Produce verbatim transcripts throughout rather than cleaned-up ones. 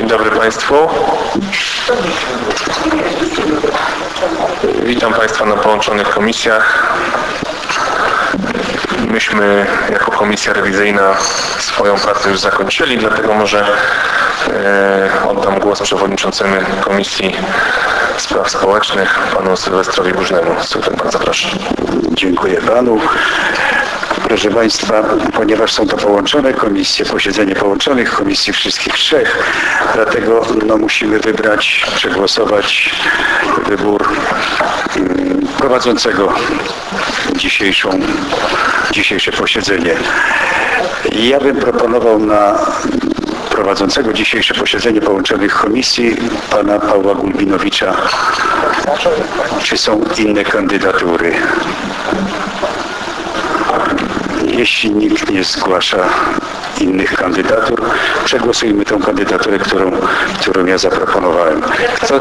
Dzień dobry Państwu. Witam Państwa na połączonych komisjach. Myśmy jako komisja rewizyjna swoją pracę już zakończyli, dlatego może e, oddam głos przewodniczącemu Komisji Spraw Społecznych, panu Sylwestrowi Bużnemu. Sylwester, bardzo proszę. Dziękuję panu. Proszę Państwa, ponieważ są to połączone komisje, posiedzenie połączonych komisji wszystkich trzech, dlatego no, musimy wybrać, przegłosować wybór um, prowadzącego dzisiejszą, dzisiejsze posiedzenie. Ja bym proponował na prowadzącego dzisiejsze posiedzenie połączonych komisji pana Pawła Gulbinowicza. Czy są inne kandydatury? Jeśli nikt nie zgłasza innych kandydatur, przegłosujmy tę kandydaturę, którą, którą ja zaproponowałem. Kto...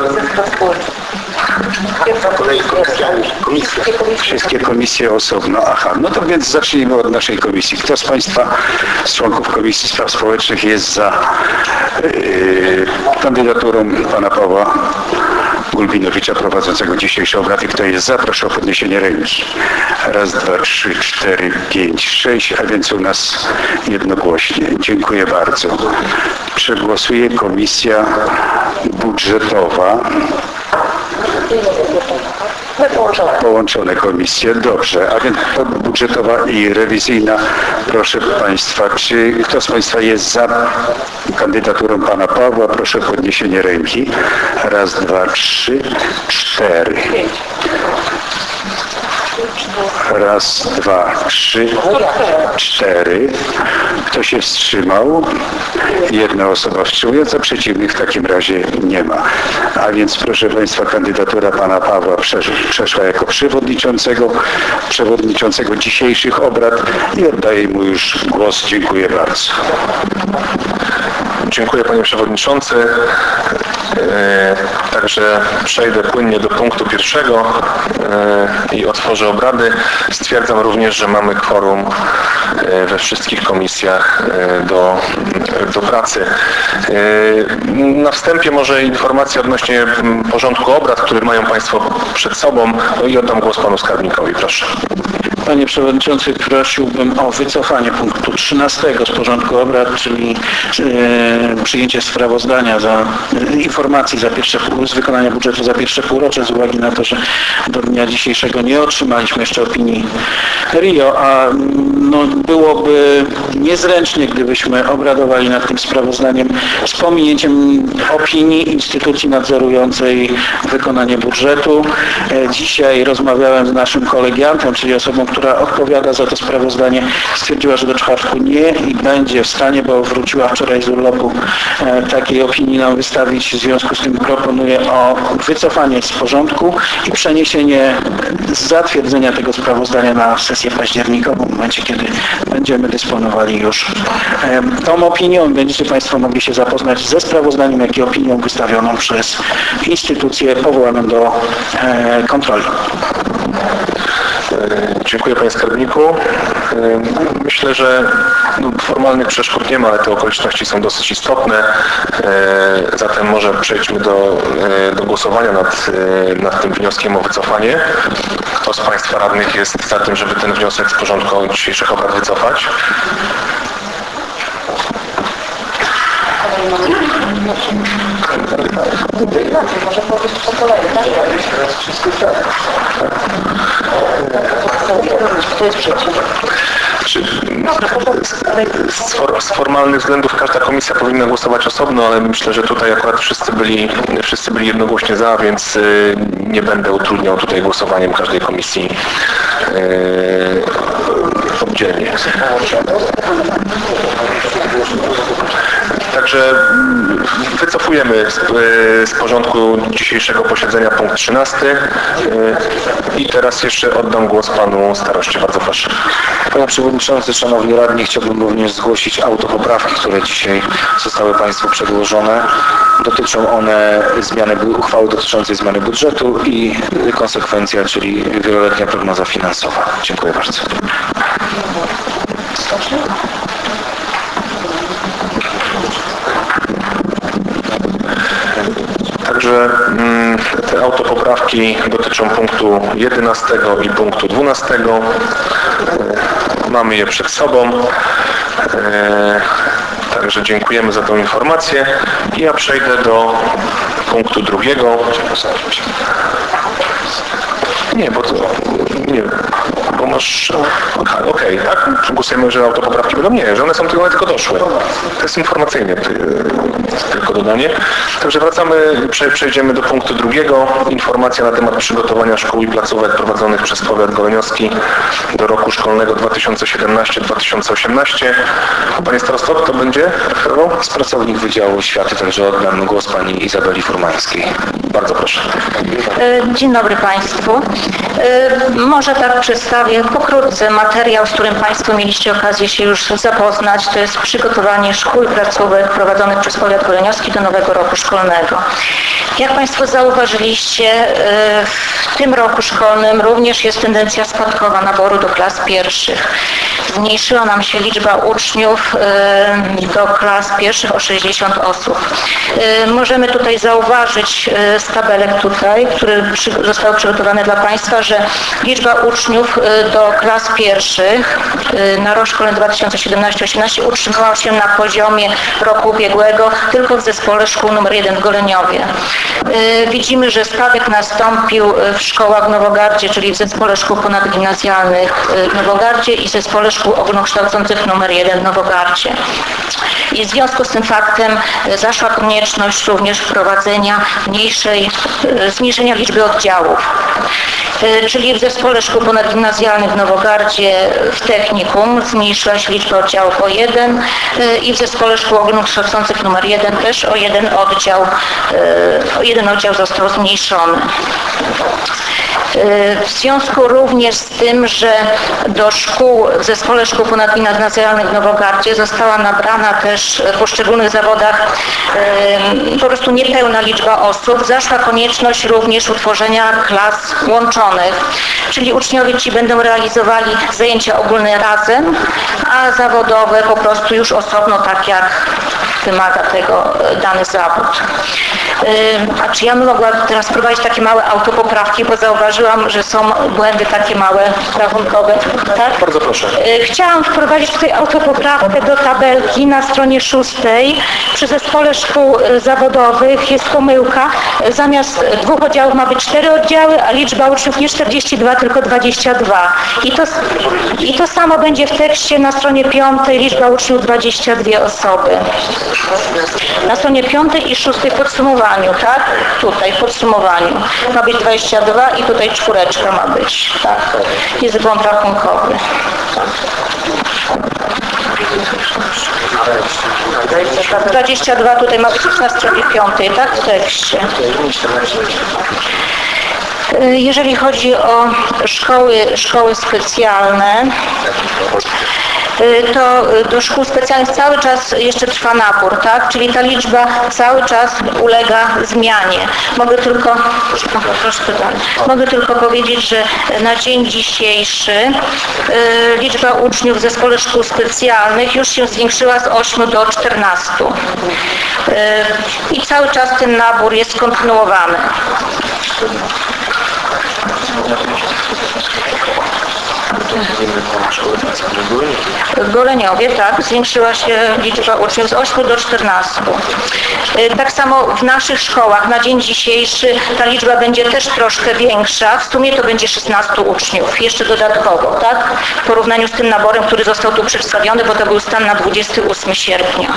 Wszystkie komisje osobno. Aha, no to więc zacznijmy od naszej komisji. Kto z Państwa, z członków Komisji Spraw Społecznych jest za yy, kandydaturą pana Pawła Gulbinowicza prowadzącego dzisiejsze obrady? Kto jest za? Proszę o podniesienie ręki. Raz, dwa, trzy, cztery, pięć, sześć, a więc u nas jednogłośnie. Dziękuję bardzo. Przegłosuje Komisja Budżetowa. Połączone komisje. Dobrze, a więc budżetowa i rewizyjna. Proszę Państwa, czy kto z Państwa jest za kandydaturą pana Pawła? Proszę o podniesienie ręki. Raz, dwa, trzy, cztery. Raz, dwa, trzy, cztery. Kto się wstrzymał? Jedna osoba wstrzymująca, przeciwnych w takim razie nie ma. A więc proszę Państwa, kandydatura pana Pawła przeszła jako przewodniczącego, przewodniczącego dzisiejszych obrad i oddaję mu już głos. Dziękuję bardzo. Dziękuję Panie Przewodniczący. Także przejdę płynnie do punktu pierwszego i otworzę obrady. Stwierdzam również, że mamy kworum we wszystkich komisjach do, do pracy. Na wstępie może informacja odnośnie porządku obrad, który mają Państwo przed sobą, no i oddam głos Panu Skarbnikowi. Proszę. Panie Przewodniczący, prosiłbym o wycofanie punktu trzynastego z porządku obrad, czyli e, przyjęcie sprawozdania za e, informacji za pierwsze, z wykonania budżetu za pierwsze półrocze, z uwagi na to, że do dnia dzisiejszego nie otrzymaliśmy jeszcze opinii R I O, a no, byłoby niezręcznie, gdybyśmy obradowali nad tym sprawozdaniem z pominięciem opinii instytucji nadzorującej wykonanie budżetu. E, dzisiaj rozmawiałem z naszym kolegiantem, czyli osobą, która odpowiada za to sprawozdanie, stwierdziła, że do czwartku nie i będzie w stanie, bo wróciła wczoraj z urlopu, e, takiej opinii nam wystawić. W związku z tym proponuję o wycofanie z porządku i przeniesienie zatwierdzenia tego sprawozdania na sesję październikową, w momencie, kiedy będziemy dysponowali już e, tą opinią. Będziecie Państwo mogli się zapoznać ze sprawozdaniem, jak i opinią wystawioną przez instytucję powołaną do e, kontroli. Dziękuję Panie Skarbniku. Myślę, że no, formalnych przeszkód nie ma, ale te okoliczności są dosyć istotne. Zatem może przejdźmy do, do głosowania nad, nad tym wnioskiem o wycofanie. Kto z Państwa radnych jest za tym, żeby ten wniosek z porządku dzisiejszych obrad wycofać? Może powiedzieć po kolei, tak? Kto jest przeciw? Z, for, z formalnych względów każda komisja powinna głosować osobno, ale myślę, że tutaj akurat wszyscy byli, wszyscy byli jednogłośnie za, więc nie będę utrudniał tutaj głosowaniem każdej komisji yy, oddzielnie. Także wycofujemy z, z porządku dzisiejszego posiedzenia punkt trzynasty i teraz jeszcze oddam głos panu staroście. Bardzo proszę. Panie Przewodniczący, Szanowni Radni, chciałbym również zgłosić autopoprawki, które dzisiaj zostały Państwu przedłożone. Dotyczą one zmiany uchwały dotyczącej zmiany budżetu i konsekwencja, czyli wieloletnia prognoza finansowa. Dziękuję bardzo. Także te autopoprawki dotyczą punktu jedenastego i punktu dwunastego. Mamy je przed sobą. Także dziękujemy za tą informację. I ja przejdę do punktu drugiego. Nie, bo to... Nie, bo masz... Okej, okay, tak? Głosujemy, że autopoprawki będą? Nie, że one są tylko, one tylko doszły. To jest informacyjnie tylko dodanie. Także wracamy, przejdziemy do punktu drugiego. Informacja na temat przygotowania szkół i placówek prowadzonych przez powiat goleniowski do roku szkolnego dwa tysiące siedemnasty dwa tysiące osiemnasty. Panie starosto, kto będzie? Z pracownik Wydziału Oświaty, także oddam głos pani Izabeli Furmańskiej. Bardzo proszę. Dzień dobry Państwu. Może tak przedstawię pokrótce materiał, z którym Państwo mieliście okazję się już zapoznać. To jest przygotowanie szkół i placówek prowadzonych przez powiat goleniowski do nowego roku szkolnego. Jak Państwo zauważyliście, w tym roku szkolnym również jest tendencja spadkowa naboru do klas pierwszych. Zmniejszyła nam się liczba uczniów do klas pierwszych o sześćdziesiąt osób. Możemy tutaj zauważyć z tabelek tutaj, które zostały przygotowane dla Państwa, że liczba uczniów do klas pierwszych na rok szkolny dwa tysiące siedemnasty osiemnasty utrzymała się na poziomie roku ubiegłego tylko w zespole szkół numer jeden w Goleniowie. Widzimy, że spadek nastąpił w szkołach w Nowogardzie, czyli w zespole szkół ponadgimnazjalnych w Nowogardzie i zespole szkół ogólnokształcących numer jeden w Nowogardzie. I w związku z tym faktem zaszła konieczność również wprowadzenia mniejszej, zmniejszenia liczby oddziałów. Czyli w zespole szkół ponadgimnazjalnych w Nowogardzie w technikum zmniejszyła się liczba oddziałów o jeden i w zespole szkół ogólnokształcących numer jeden też o jeden oddział, o jeden oddział został zmniejszony. W związku również z tym, że do szkół, w zespole szkół ponadgimnazjalnych w Nowogardzie została nabrana też w poszczególnych zawodach po prostu niepełna liczba osób, zaszła konieczność również utworzenia klas łączonych, czyli uczniowie ci będą realizowali zajęcia ogólne razem, a zawodowe po prostu już osobno, tak jak wymaga tego dany zawód. A czy ja bym mogła teraz wprowadzić takie małe autopoprawki, bo zauważyłam, że są błędy takie małe, rachunkowe. Tak? Bardzo proszę. Chciałam wprowadzić tutaj autopoprawkę do tabelki na stronie szóstej. Przy zespole szkół zawodowych jest pomyłka. Zamiast dwóch oddziałów ma być cztery oddziały, a liczba uczniów nie czterdzieści dwa, tylko dwadzieścia dwa. I to, i to samo będzie w tekście na stronie piątej, liczba uczniów dwadzieścia dwie osoby. Na stronie piątej i szóstej w podsumowaniu, tak? Tutaj w podsumowaniu ma być dwadzieścia dwa i tutaj czwóreczka ma być, tak? Jest błąd rachunkowy. dwadzieścia dwa tutaj ma być na stronie piątej, tak? W tekście. Jeżeli chodzi o szkoły, szkoły specjalne, to do szkół specjalnych cały czas jeszcze trwa nabór, tak? Czyli ta liczba cały czas ulega zmianie. Mogę tylko, no, troszkę dalej. Mogę tylko powiedzieć, że na dzień dzisiejszy y, liczba uczniów w zespole szkół specjalnych już się zwiększyła z ośmiu do czternastu. Y, I cały czas ten nabór jest kontynuowany. W Goleniowie, tak, zwiększyła się liczba uczniów z ośmiu do czternastu. Tak samo w naszych szkołach na dzień dzisiejszy ta liczba będzie też troszkę większa. W sumie to będzie szesnastu uczniów, jeszcze dodatkowo, tak? W porównaniu z tym naborem, który został tu przedstawiony, bo to był stan na dwudziestego ósmego sierpnia.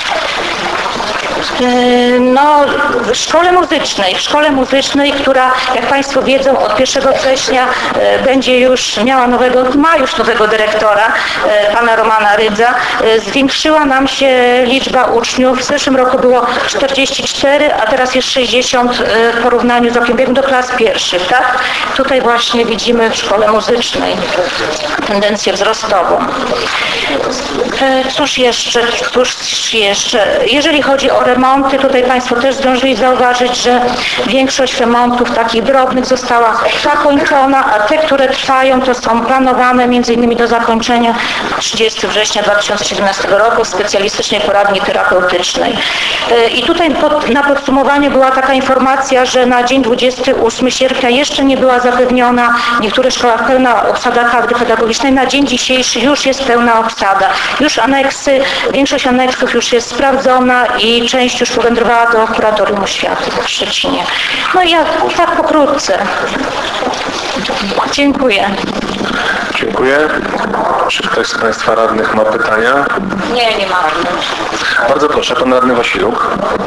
No, w szkole muzycznej, w szkole muzycznej, która, jak Państwo wiedzą, od pierwszego września będzie już miała nowego, ma już nowego dyrektora, pana Romana Rydza, zwiększyła nam się liczba uczniów. W zeszłym roku było czterdzieści cztery, a teraz jest sześćdziesiąt w porównaniu z rokiem ubiegłym do klas pierwszych, tak? Tutaj właśnie widzimy w szkole muzycznej tendencję wzrostową. Cóż jeszcze, cóż jeszcze, jeżeli chodzi o remonty. Tutaj Państwo też zdążyli zauważyć, że większość remontów takich drobnych została zakończona, a te, które trwają, to są planowane między innymi do zakończenia trzydziestego września dwa tysiące siedemnastego roku w specjalistycznej poradni terapeutycznej. I tutaj pod, na podsumowanie była taka informacja, że na dzień dwudziestego ósmego sierpnia jeszcze nie była zapewniona w niektórych szkołach pełna obsada kadry pedagogicznej. Na dzień dzisiejszy już jest pełna obsada. Już aneksy, większość aneksów już jest sprawdzona i część już powędrowała do Kuratorium Oświaty w Szczecinie. No i ja tak pokrótce. Dziękuję. Dziękuję. Czy ktoś z Państwa radnych ma pytania? Nie, nie ma. Bardzo proszę, Pan Radny Wasiluk.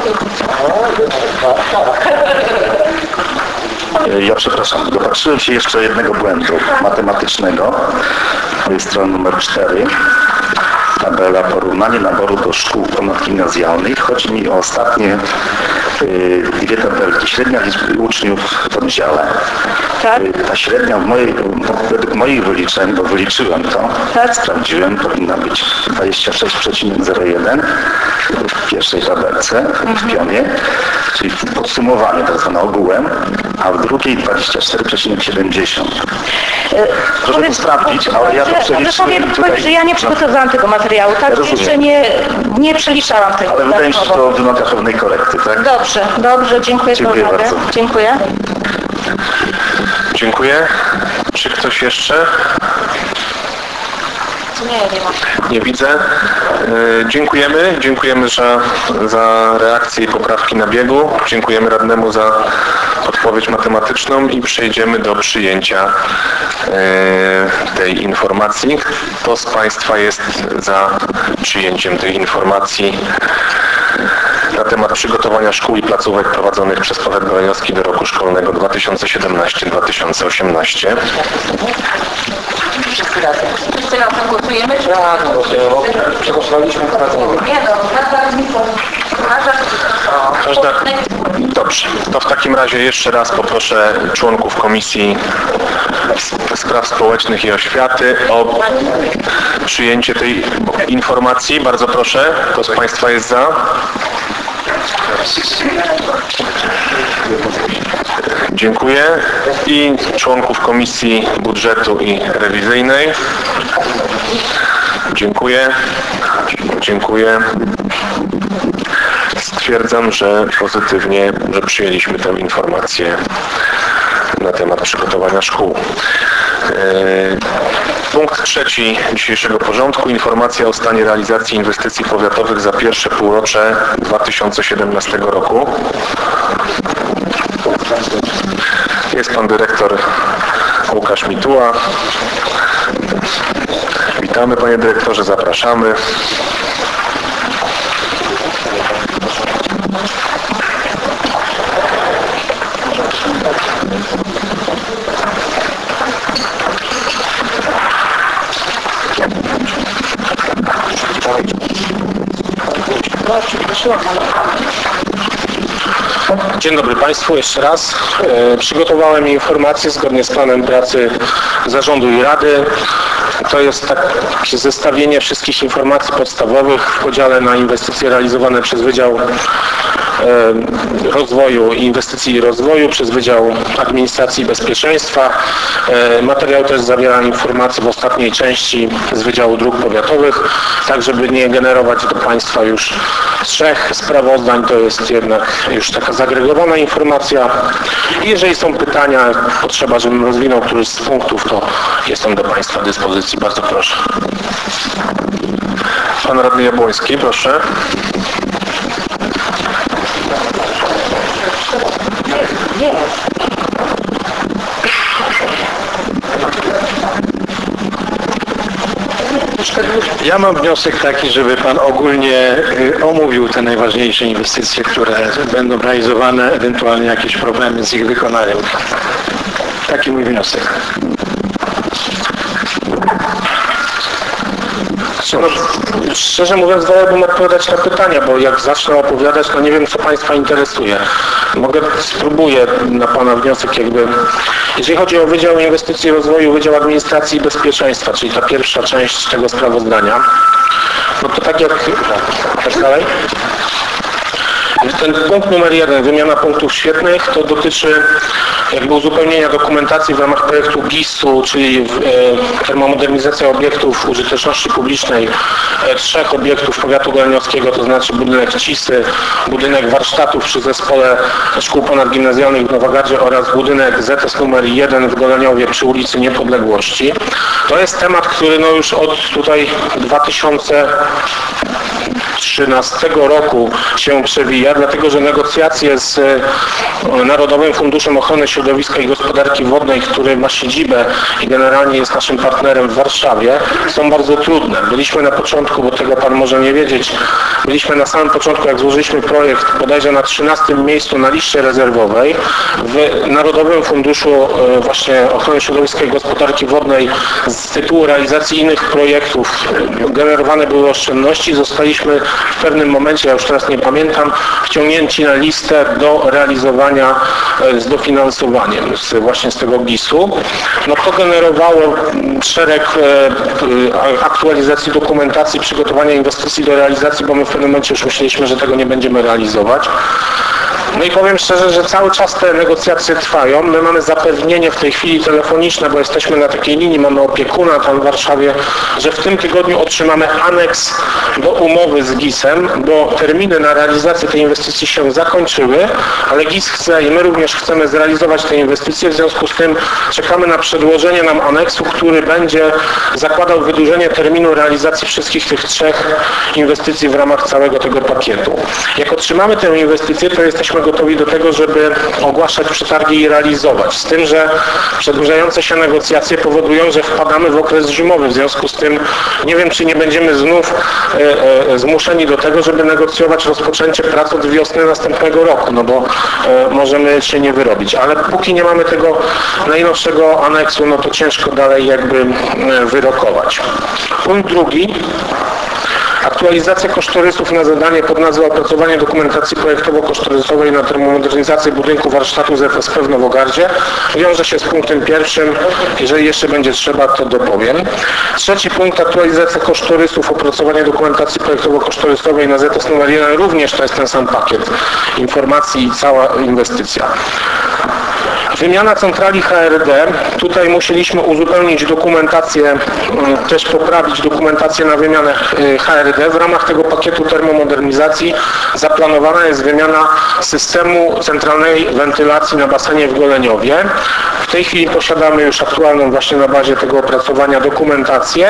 Ja przepraszam, dopatrzyłem się jeszcze jednego błędu matematycznego. To jest strona numer cztery. Tabela porównanie naboru do szkół ponadgimnazjalnych. Chodzi mi o ostatnie y, dwie tabelki. Średnia liczby uczniów w oddziale. Tak? Y, ta średnia w mojej, według moich wyliczeń, bo wyliczyłem to, Tak. sprawdziłem, powinna być dwadzieścia sześć przecinek zero jeden w pierwszej tabelce, w pionie, czyli w podsumowaniu tak zwane ogółem, a w drugiej dwadzieścia cztery przecinek siedemdziesiąt. Proszę to sprawdzić, ale ja to przeliczyłem powiem, tutaj. że ja nie przygotowałam tego materiału, tak? Ja rozumiem. Jeszcze nie, nie przeliczałam tego. Ale wydaje mi się, że to wymaga pewnej korekty, tak? Dobrze, dobrze, dziękuję za Dziękuję uwagę. bardzo. Dziękuję. Dziękuję. Czy ktoś jeszcze? Nie, nie ma. Nie widzę. E, Dziękujemy. Dziękujemy za, za reakcję i poprawki na biegu. Dziękujemy radnemu za odpowiedź matematyczną i przejdziemy do przyjęcia e, tej informacji. Kto z Państwa jest za przyjęciem tej informacji na temat przygotowania szkół i placówek prowadzonych przez powiat golenioski do roku szkolnego dwa tysiące siedemnastego dwa tysiące osiemnastego? Wszyscy razem. Wszyscy razem głosujemy? Czy... Tak, przegłosowaliśmy pracę. Nie, no, Każda... Dobrze. To w takim razie jeszcze raz poproszę członków Komisji Spraw Społecznych i Oświaty o przyjęcie tej informacji. Bardzo proszę. Kto z Państwa jest za? Dziękuję. I członków Komisji Budżetu i Rewizyjnej. Dziękuję. Dziękuję. Stwierdzam, że pozytywnie, że przyjęliśmy tę informację na temat przygotowania szkół. Punkt trzeci dzisiejszego porządku. Informacja o stanie realizacji inwestycji powiatowych za pierwsze półrocze dwa tysiące siedemnastego roku. Jest Pan Dyrektor Łukasz Mituła. Witamy Panie Dyrektorze, zapraszamy. Dzień dobry Państwu, jeszcze raz. E, przygotowałem informację zgodnie z planem pracy Zarządu i Rady. To jest takie zestawienie wszystkich informacji podstawowych w podziale na inwestycje realizowane przez Wydział e, Rozwoju i Inwestycji i Rozwoju, przez Wydział Administracji i Bezpieczeństwa. E, materiał też zawiera informacje w ostatniej części z Wydziału Dróg Powiatowych, tak żeby nie generować do Państwa już trzech sprawozdań, to jest jednak już taka zagregowana informacja. I jeżeli są pytania, potrzeba, żebym rozwinął któryś z punktów, to jestem do Państwa dyspozycji. Bardzo proszę. Pan Radny Jabłoński, proszę. Ja mam wniosek taki, żeby Pan ogólnie omówił te najważniejsze inwestycje, które będą realizowane, ewentualnie jakieś problemy z ich wykonaniem. Taki mój wniosek. No, szczerze mówiąc, wolałbym odpowiadać na pytania, bo jak zacznę opowiadać, to nie wiem, co Państwa interesuje. Mogę, spróbuję na Pana wniosek jakby... Jeżeli chodzi o Wydział Inwestycji i Rozwoju, Wydział Administracji i Bezpieczeństwa, czyli ta pierwsza część tego sprawozdania, no to tak jak... Tak dalej? Ten punkt numer jeden, wymiana punktów świetnych, to dotyczy jakby uzupełnienia dokumentacji w ramach projektu G I S-u, czyli e, termomodernizacja obiektów użyteczności publicznej e, trzech obiektów powiatu goleniowskiego, to znaczy budynek Cisy, budynek warsztatów przy zespole szkół ponadgimnazjalnych w Nowogardzie oraz budynek Z S numer jeden w Goleniowie przy ulicy Niepodległości. To jest temat, który no już od tutaj dwa tysiące trzynastego roku się przewija, dlatego że negocjacje z Narodowym Funduszem Ochrony Środowiska i Gospodarki Wodnej, który ma siedzibę i generalnie jest naszym partnerem w Warszawie, są bardzo trudne. Byliśmy na początku, bo tego Pan może nie wiedzieć, byliśmy na samym początku, jak złożyliśmy projekt, bodajże na trzynastym miejscu na liście rezerwowej. W Narodowym Funduszu właśnie Ochrony Środowiska i Gospodarki Wodnej z tytułu realizacji innych projektów generowane były oszczędności. Zostaliśmy w pewnym momencie, ja już teraz nie pamiętam, wciągnięci na listę do realizowania z dofinansowaniem z, właśnie z tego G I S-u. No to generowało szereg aktualizacji dokumentacji, przygotowania inwestycji do realizacji, bo my w pewnym momencie już myśleliśmy, że tego nie będziemy realizować. No i powiem szczerze, że cały czas te negocjacje trwają. My mamy zapewnienie w tej chwili telefoniczne, bo jesteśmy na takiej linii, mamy opiekuna tam w Warszawie, że w tym tygodniu otrzymamy aneks do umowy z G I S-em, bo terminy na realizację tej inwestycji się zakończyły, ale G I S chce i my również chcemy zrealizować te inwestycje, w związku z tym czekamy na przedłożenie nam aneksu, który będzie zakładał wydłużenie terminu realizacji wszystkich tych trzech inwestycji w ramach całego tego pakietu. Jak otrzymamy tę inwestycję, to jesteśmy gotowi do tego, żeby ogłaszać przetargi i realizować. Z tym, że przedłużające się negocjacje powodują, że wpadamy w okres zimowy. W związku z tym nie wiem, czy nie będziemy znów e, e, zmuszeni do tego, żeby negocjować rozpoczęcie prac od wiosny następnego roku, no bo e, możemy się nie wyrobić. Ale póki nie mamy tego najnowszego aneksu, no to ciężko dalej jakby e, wyrokować. Punkt drugi. Aktualizacja kosztorysów na zadanie pod nazwą opracowanie dokumentacji projektowo-kosztorysowej na termomodernizację budynku warsztatu Z S P w Nowogardzie wiąże się z punktem pierwszym. Jeżeli jeszcze będzie trzeba, to dopowiem. Trzeci punkt, aktualizacja kosztorysów, opracowanie dokumentacji projektowo-kosztorysowej na Z S numer jeden, również to jest ten sam pakiet informacji i cała inwestycja. Wymiana centrali H R D. Tutaj musieliśmy uzupełnić dokumentację, też poprawić dokumentację na wymianę H R D. W ramach tego pakietu termomodernizacji zaplanowana jest wymiana systemu centralnej wentylacji na basenie w Goleniowie. W tej chwili posiadamy już aktualną właśnie na bazie tego opracowania dokumentację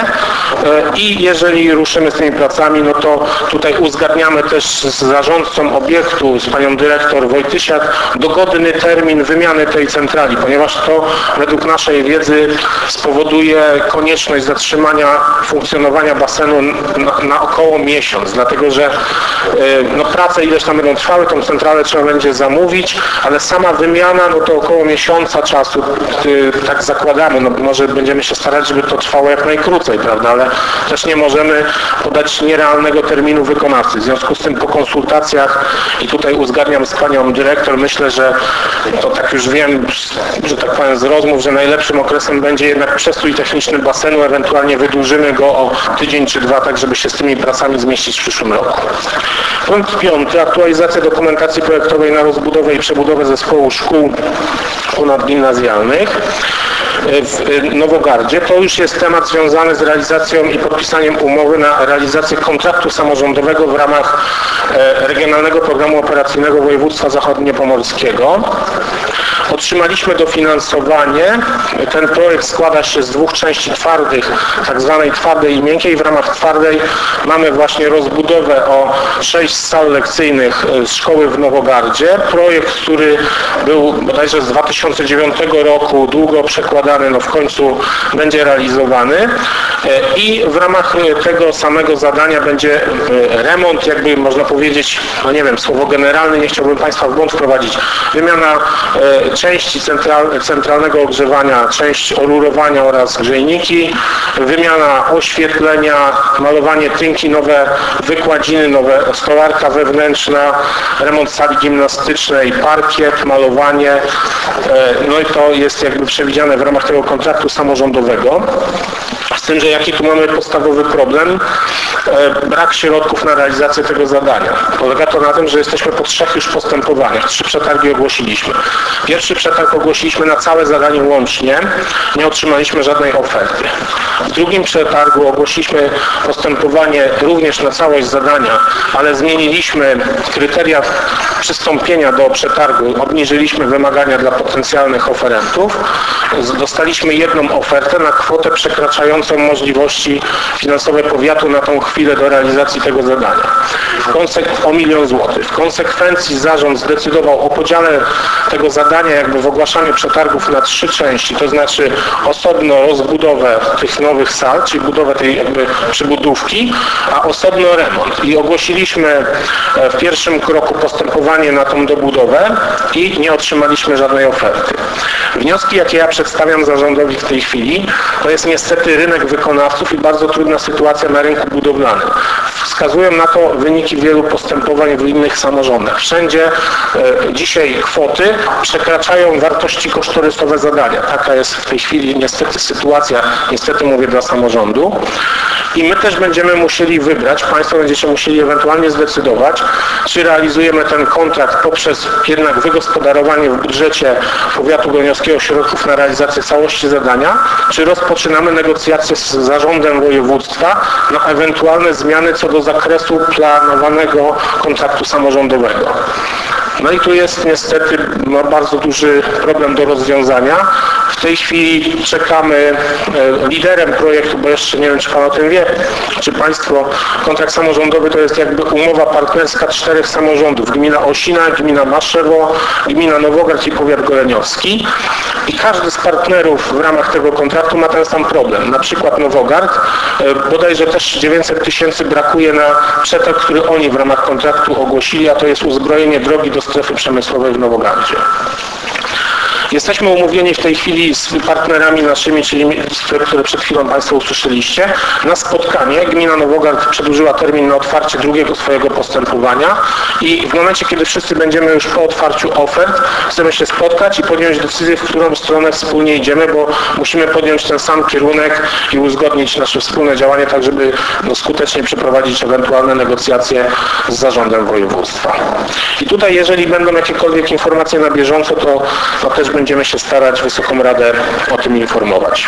i jeżeli ruszymy z tymi pracami, no to tutaj uzgadniamy też z zarządcą obiektu, z panią dyrektor Wojtysiak, dogodny termin wymiany tej centrali, ponieważ to według naszej wiedzy spowoduje konieczność zatrzymania funkcjonowania basenu na, na około miesiąc, dlatego że no, prace ileś tam będą trwały, tą centralę trzeba będzie zamówić, ale sama wymiana, no to około miesiąca czasu, tak zakładamy, no może będziemy się starać, żeby to trwało jak najkrócej, prawda, ale też nie możemy podać nierealnego terminu wykonawcy. W związku z tym po konsultacjach i tutaj uzgadniam z panią dyrektor, myślę, że to tak już wiem, że tak powiem z rozmów, że najlepszym okresem będzie jednak przestój techniczny basenu, ewentualnie wydłużymy go o tydzień czy dwa, tak żeby się z tymi pracami zmieścić w przyszłym roku. Punkt piąty. Aktualizacja dokumentacji projektowej na rozbudowę i przebudowę zespołu szkół ponadgimnazjalnych w Nowogardzie. To już jest temat związany z realizacją i podpisaniem umowy na realizację kontraktu samorządowego w ramach Regionalnego Programu Operacyjnego Województwa Zachodniopomorskiego. Otrzymaliśmy dofinansowanie. Ten projekt składa się z dwóch części twardych, tak zwanej twardej i miękkiej. W ramach twardej mamy właśnie rozbudowę o sześć sal lekcyjnych z szkoły w Nowogardzie. Projekt, który był bodajże z dwa tysiące dziewiątego roku długo przekładany, no w końcu będzie realizowany. I w ramach tego samego zadania będzie remont, jakby można powiedzieć, no nie wiem, słowo generalny, nie chciałbym Państwa w błąd wprowadzić, wymiana części central, centralnego ogrzewania, część orurowania oraz grzejniki, wymiana oświetlenia, malowanie tynki, nowe wykładziny, nowe stolarka wewnętrzna, remont sali gimnastycznej, parkiet, malowanie. No i to jest jakby przewidziane w ramach tego kontraktu samorządowego. Z tym, że jaki tu mamy podstawowy problem? E, brak środków na realizację tego zadania. Polega to na tym, że jesteśmy po trzech już postępowaniach. Trzy przetargi ogłosiliśmy. Pierwszy przetarg ogłosiliśmy na całe zadanie łącznie. Nie otrzymaliśmy żadnej oferty. W drugim przetargu ogłosiliśmy postępowanie również na całość zadania, ale zmieniliśmy kryteria przystąpienia do przetargu, obniżyliśmy wymagania dla potencjalnych oferentów. Dostaliśmy jedną ofertę na kwotę przekraczającą możliwości finansowe powiatu na tą chwilę do realizacji tego zadania. W konsek- o milion złotych. W konsekwencji zarząd zdecydował o podziale tego zadania jakby w ogłaszaniu przetargów na trzy części, to znaczy osobno rozbudowę tych nowych sal, czyli budowę tej jakby przybudówki, a osobno remont. I ogłosiliśmy w pierwszym kroku postępowanie na tą dobudowę i nie otrzymaliśmy żadnej oferty. Wnioski, jakie ja przedstawiam zarządowi w tej chwili, to jest niestety rynek wykonawców i bardzo trudna sytuacja na rynku budowlanym. Wskazują na to wyniki wielu postępowań w innych samorządach. Wszędzie e, dzisiaj kwoty przekraczają wartości kosztorysowe zadania. Taka jest w tej chwili niestety sytuacja, niestety mówię dla samorządu. I my też będziemy musieli wybrać, Państwo będziecie musieli ewentualnie zdecydować, czy realizujemy ten kontrakt poprzez jednak wygospodarowanie w budżecie powiatu goleniowskiego środków na realizację całości zadania, czy rozpoczynamy negocjacje z zarządem województwa na ewentualne zmiany co do zakresu planowanego kontraktu samorządowego. No i tu jest niestety no, bardzo duży problem do rozwiązania. W tej chwili czekamy, e, liderem projektu, bo jeszcze nie wiem, czy Pan o tym wie, czy Państwo, kontrakt samorządowy to jest jakby umowa partnerska czterech samorządów. Gmina Osina, gmina Maszewo, gmina Nowogród i powiat goleniowski. I każdy z partnerów w ramach tego kontraktu ma ten sam problem. Na przykład Nowogród, e, bodajże też dziewięćset tysięcy brakuje na przetarg, który oni w ramach kontraktu ogłosili, a to jest uzbrojenie drogi do strefy przemysłowej w Nowogrodzie. Jesteśmy umówieni w tej chwili z partnerami naszymi, czyli które przed chwilą Państwo usłyszeliście, na spotkanie. Gmina Nowogród przedłużyła termin na otwarcie drugiego swojego postępowania i w momencie, kiedy wszyscy będziemy już po otwarciu ofert, chcemy się spotkać i podjąć decyzję, w którą stronę wspólnie idziemy, bo musimy podjąć ten sam kierunek i uzgodnić nasze wspólne działanie, tak żeby no, skutecznie przeprowadzić ewentualne negocjacje z zarządem województwa. I tutaj, jeżeli będą jakiekolwiek informacje na bieżąco, to no, też będziemy się starać Wysoką Radę o tym informować.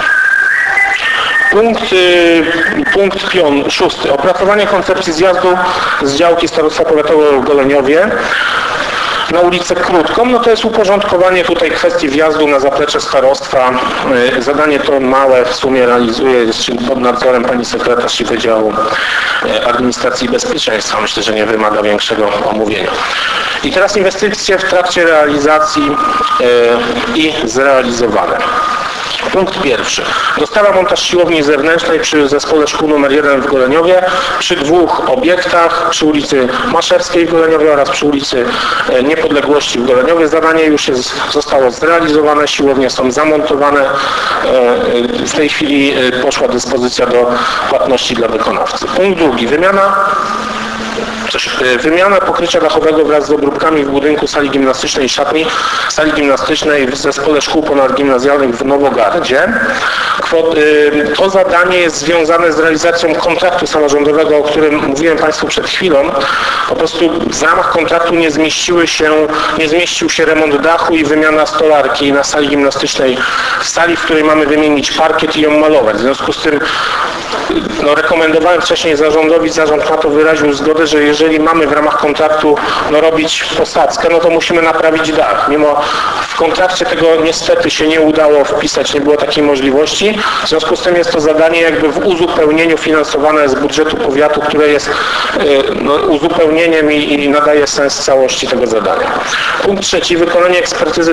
Punkt, punkt piąty, szósty. Opracowanie koncepcji zjazdu z działki Starostwa Powiatowego w Goleniowie na ulicę Krótką. No to jest uporządkowanie tutaj kwestii wjazdu na zaplecze starostwa. Zadanie to małe, w sumie realizuje, jest pod nadzorem pani sekretarz i Wydziału Administracji i Bezpieczeństwa. Myślę, że nie wymaga większego omówienia. I teraz inwestycje w trakcie realizacji i zrealizowane. Punkt pierwszy. Dostawa montaż siłowni zewnętrznej przy Zespole Szkół numer jeden w Goleniowie, przy dwóch obiektach, przy ulicy Maszewskiej w Goleniowie oraz przy ulicy Niepodległości w Goleniowie. Zadanie już jest, zostało zrealizowane, siłownie są zamontowane. W tej chwili poszła dyspozycja do płatności dla wykonawcy. Punkt drugi. Wymiana Coś, wymiana pokrycia dachowego wraz z obróbkami w budynku sali gimnastycznej i szatni sali gimnastycznej w Zespole Szkół Ponadgimnazjalnych w Nowogardzie. To zadanie jest związane z realizacją kontraktu samorządowego, o którym mówiłem Państwu przed chwilą. Po prostu w ramach kontraktu nie zmieściły się, nie zmieścił się remont dachu i wymiana stolarki na sali gimnastycznej, w sali, w której mamy wymienić parkiet i ją malować. W związku z tym no, rekomendowałem wcześniej zarządowi, zarząd na to wyraził zgodę, że jeżeli mamy w ramach kontraktu no, robić posadzkę, no to musimy naprawić dach. Mimo w kontrakcie tego niestety się nie udało wpisać, nie było takiej możliwości. W związku z tym jest to zadanie jakby w uzupełnieniu finansowane z budżetu powiatu, które jest no, uzupełnieniem i, i nadaje sens całości tego zadania. Punkt trzeci. Wykonanie ekspertyzy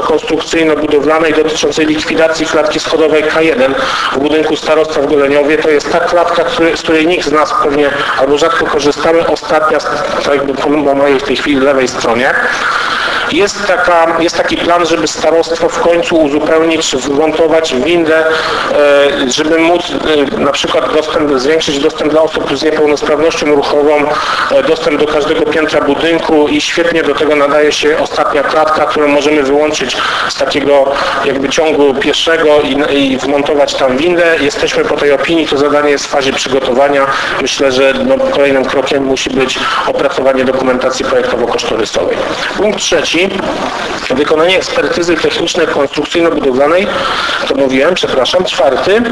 techniczno-konstrukcyjno-budowlanej dotyczącej likwidacji klatki schodowej K jeden w budynku starostwa w Goleniowie. To jest jest ta klatka, który, z której nikt z nas pewnie albo rzadko korzystamy, ostatnia, tak jakby po mojej w tej chwili lewej stronie. Jest, taka, jest taki plan, żeby starostwo w końcu uzupełnić, wmontować windę, żeby móc na przykład dostęp, zwiększyć dostęp dla osób z niepełnosprawnością ruchową, dostęp do każdego piętra budynku i świetnie do tego nadaje się ostatnia klatka, którą możemy wyłączyć z takiego jakby ciągu pieszego i, i wmontować tam windę. Jesteśmy po tej opinii, to zadanie jest w fazie przygotowania. Myślę, że no, kolejnym krokiem musi być opracowanie dokumentacji projektowo-kosztorysowej. Punkt trzeci. Wykonanie ekspertyzy technicznej konstrukcyjno-budowlanej, to mówiłem, przepraszam, czwarty.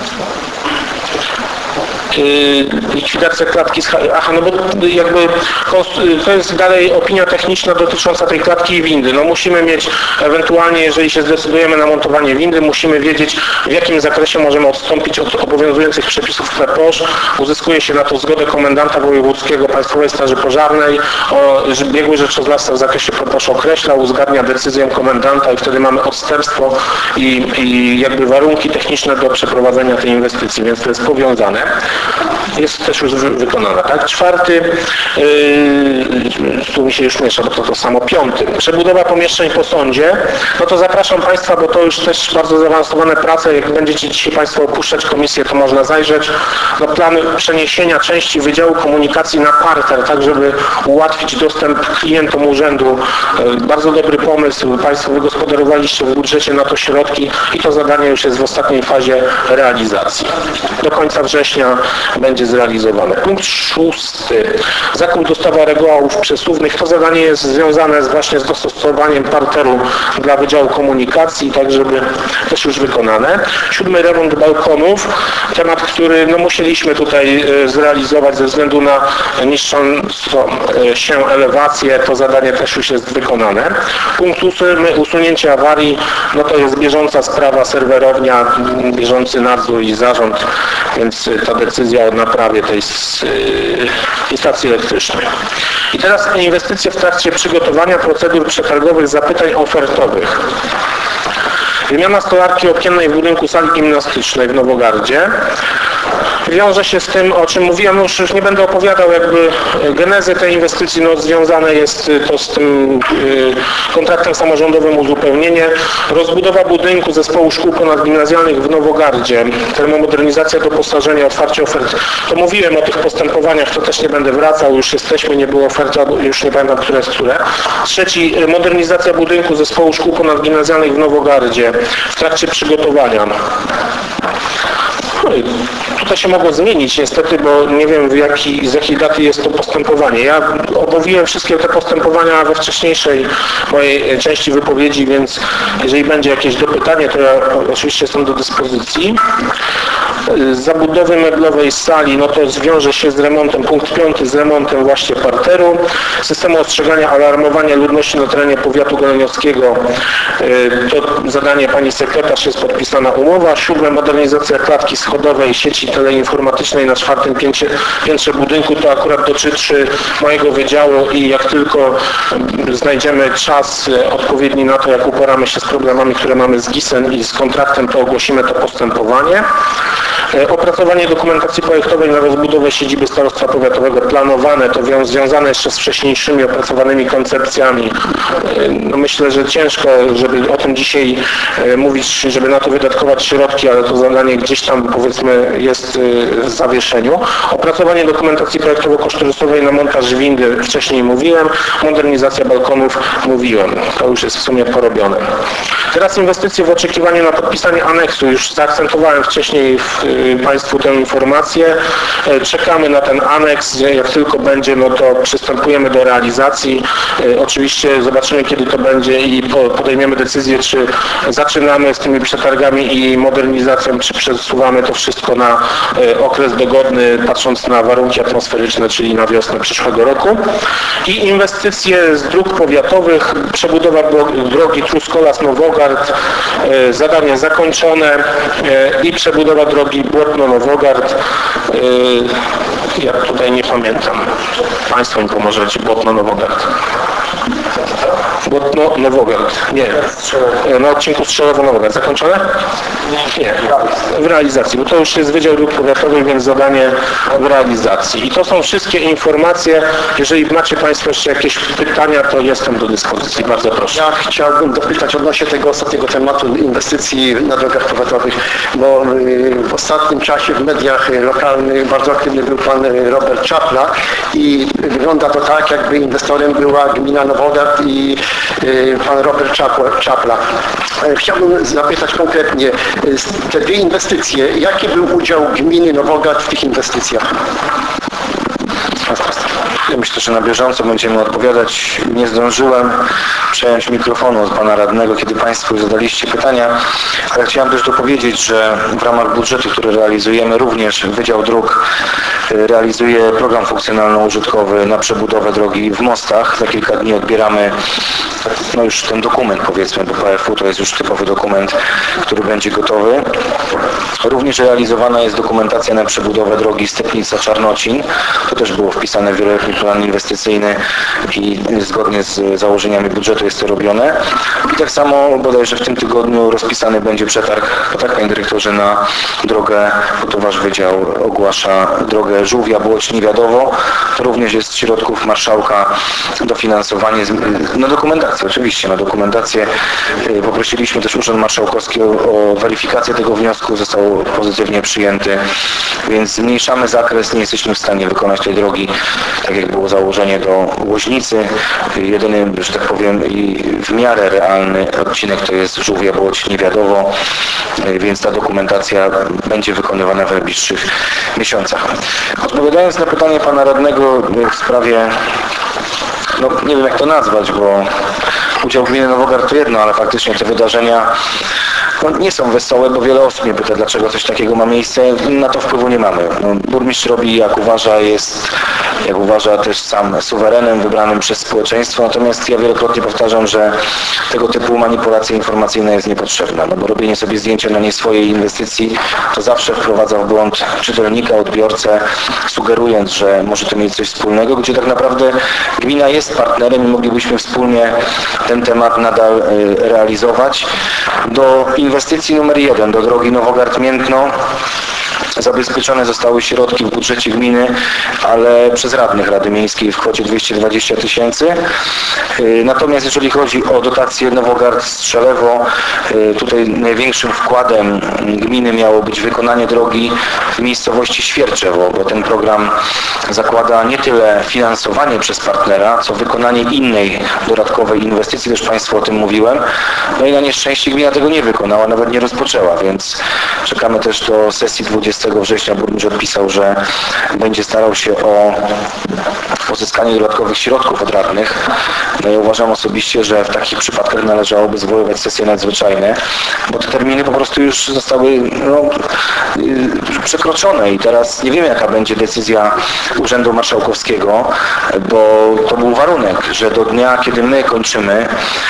Likwidacja klatki z... Aha, no bo jakby to jest dalej opinia techniczna dotycząca tej klatki i windy. No musimy mieć ewentualnie, jeżeli się zdecydujemy na montowanie windy, musimy wiedzieć, w jakim zakresie możemy odstąpić od obowiązujących przepisów K P O Sz. Uzyskuje się na to zgodę komendanta wojewódzkiego Państwowej Straży Pożarnej. O, biegły rzeczoznawca w zakresie K P O Sz określa, uzgadnia decyzję komendanta i wtedy mamy odstępstwo i, i jakby warunki techniczne do przeprowadzenia tej inwestycji, więc to jest powiązane. Jest też już wykonana, tak? Czwarty, yy, tu mi się już miesza, bo to to samo. Piąty, przebudowa pomieszczeń po sądzie. No to zapraszam Państwa, bo to już też bardzo zaawansowane prace. Jak będziecie dzisiaj Państwo opuszczać komisję, to można zajrzeć. No plany przeniesienia części Wydziału Komunikacji na parter, tak żeby ułatwić dostęp klientom urzędu. Yy, bardzo dobry pomysł. Państwo wygospodarowaliście w budżecie na to środki i to zadanie już jest w ostatniej fazie realizacji. Do końca września będzie zrealizowane. Punkt szósty. Zakup dostawa regałów przesuwnych. To zadanie jest związane z właśnie z dostosowaniem parteru dla Wydziału Komunikacji, tak żeby też już wykonane. Siódmy, remont balkonów. Temat, który no, musieliśmy tutaj zrealizować ze względu na niszczącą się elewację. To zadanie też już jest wykonane. Punkt ósmy, usunięcie awarii. No to jest bieżąca sprawa, serwerownia, bieżący nadzór i zarząd, więc ta decyzja o naprawie tej stacji elektrycznej. I teraz inwestycje w trakcie przygotowania procedur przetargowych zapytań ofertowych. Wymiana stolarki okiennej w budynku sali gimnastycznej w Nowogardzie. Wiąże się z tym, o czym mówiłem, już, już nie będę opowiadał jakby genezy tej inwestycji, no związane jest to z tym y, kontraktem samorządowym uzupełnienie. Rozbudowa budynku zespołu szkół ponadgimnazjalnych w Nowogardzie, termomodernizacja, doposażenie, otwarcie ofert. To mówiłem o tych postępowaniach, to też nie będę wracał, już jesteśmy, nie było oferta, już nie pamiętam, które jest które. Trzeci, modernizacja budynku zespołu szkół ponadgimnazjalnych w Nowogardzie w trakcie przygotowania. No i tutaj się mogło zmienić niestety, bo nie wiem w jaki, z jakiej daty jest to postępowanie. Ja omówiłem wszystkie te postępowania we wcześniejszej mojej części wypowiedzi, więc jeżeli będzie jakieś dopytanie, to ja oczywiście jestem do dyspozycji. Zabudowy meblowej sali, no to zwiąże się z remontem, punkt piąty, z remontem właśnie parteru. Systemu ostrzegania, alarmowania ludności na terenie powiatu goleniowskiego. To zadanie pani sekretarz, jest podpisana umowa. Siódme, modernizacja klatki schodowej sieci teleinformatycznej na czwartym piętrze, piętrze budynku. To akurat dotyczy mojego wydziału i jak tylko znajdziemy czas odpowiedni na to, jak uporamy się z problemami, które mamy z GIS-em i z kontraktem, to ogłosimy to postępowanie. Opracowanie dokumentacji projektowej na rozbudowę siedziby starostwa powiatowego planowane, to związane jeszcze z wcześniejszymi opracowanymi koncepcjami. No myślę, że ciężko, żeby o tym dzisiaj mówić, żeby na to wydatkować środki, ale to zadanie gdzieś tam powiedzmy jest w zawieszeniu. Opracowanie dokumentacji projektowo-kosztorysowej na montaż windy, wcześniej mówiłem. Modernizacja balkonów, mówiłem. To już jest w sumie porobione. Teraz inwestycje w oczekiwaniu na podpisanie aneksu. Już zaakcentowałem wcześniej w Państwu tę informację. Czekamy na ten aneks. Jak tylko będzie, no to przystępujemy do realizacji. Oczywiście zobaczymy, kiedy to będzie i podejmiemy decyzję, czy zaczynamy z tymi przetargami i modernizacją, czy przesuwamy to wszystko na okres dogodny, patrząc na warunki atmosferyczne, czyli na wiosnę przyszłego roku. I inwestycje z dróg powiatowych, przebudowa drogi Truskolas-Nowogard, zadanie zakończone i przebudowa drogi Błotno-Nowogard. Ja tutaj nie pamiętam. Państwo mi pomożecie, Błotno-Nowogard. Bo no, Nowogard, nie, na odcinku Strzelowo-Nowogard. Zakończone? Nie, w realizacji, bo to już jest Wydział Dróg Powiatowych, więc zadanie w realizacji. I to są wszystkie informacje. Jeżeli macie Państwo jeszcze jakieś pytania, to jestem do dyspozycji. Bardzo proszę. Ja chciałbym dopytać odnośnie tego ostatniego tematu inwestycji na drogach powiatowych, bo w ostatnim czasie w mediach lokalnych bardzo aktywny był pan Robert Czapla i wygląda to tak, jakby inwestorem była gmina Nowogard i pan Robert Czapla. Chciałbym zapytać konkretnie, te dwie inwestycje, jaki był udział gminy Nowogard w tych inwestycjach? Ja myślę, że na bieżąco będziemy odpowiadać. Nie zdążyłem przejąć mikrofonu od pana radnego, kiedy Państwo zadaliście pytania, ale chciałem też dopowiedzieć, że w ramach budżetu, który realizujemy, również Wydział Dróg realizuje program funkcjonalno-użytkowy na przebudowę drogi w Mostach. Za kilka dni odbieramy no już ten dokument, powiedzmy, bo P F U to jest już typowy dokument, który będzie gotowy. Również realizowana jest dokumentacja na przebudowę drogi Stepnica-Czarnocin. To też było wpisane w wieloletni plan inwestycyjny i zgodnie z założeniami budżetu jest to robione. I tak samo bodajże w tym tygodniu rozpisany będzie przetarg, tak panie dyrektorze, na drogę, bo to wasz wydział ogłasza drogę Żółwia-Błoć-Niewiadowo. To również jest z środków marszałka dofinansowanie na dokumentację, oczywiście na dokumentację. Poprosiliśmy też Urząd Marszałkowski o weryfikację tego wniosku, został pozytywnie przyjęty, więc zmniejszamy zakres, nie jesteśmy w stanie wykonać tej drogi, tak jak było założenie do Łoźnicy. Jedyny, że tak powiem, i w miarę realny odcinek to jest Żółwia-Błoć-Niewiadowo, więc ta dokumentacja będzie wykonywana w najbliższych miesiącach. Odpowiadając na pytanie pana radnego w sprawie, no nie wiem jak to nazwać, bo udział gminy Nowogard to jedno, ale faktycznie te wydarzenia no, nie są wesołe, bo wiele osób mnie pyta, dlaczego coś takiego ma miejsce. Na to wpływu nie mamy. No, burmistrz robi jak uważa, jest jak uważa też sam suwerenem wybranym przez społeczeństwo, natomiast ja wielokrotnie powtarzam, że tego typu manipulacja informacyjna jest niepotrzebna, no bo robienie sobie zdjęcia na nie swojej inwestycji to zawsze wprowadza w błąd czytelnika, odbiorcę, sugerując, że może to mieć coś wspólnego, gdzie tak naprawdę gmina jest partnerem i moglibyśmy wspólnie ten temat nadal realizować. Do inwestycji numer jeden, do drogi Nowogard-Miętno, zabezpieczone zostały środki w budżecie gminy, ale przez radnych Rady Miejskiej w kwocie dwieście dwadzieścia tysięcy. Natomiast jeżeli chodzi o dotację Nowogard-Strzelewo, tutaj największym wkładem gminy miało być wykonanie drogi w miejscowości Świerczewo, bo ten program zakłada nie tyle finansowanie przez partnera, co wykonanie innej dodatkowej inwestycji, też Państwu o tym mówiłem. No i na nieszczęście gmina tego nie wykonała, nawet nie rozpoczęła, więc czekamy też do sesji dwudziestego września. Burmistrz odpisał, że będzie starał się o pozyskanie dodatkowych środków od radnych. No i uważam osobiście, że w takich przypadkach należałoby zwoływać sesje nadzwyczajne, bo te terminy po prostu już zostały no, przekroczone i teraz nie wiem, jaka będzie decyzja Urzędu Marszałkowskiego, bo to był warunek, że do dnia, kiedy my kończymy,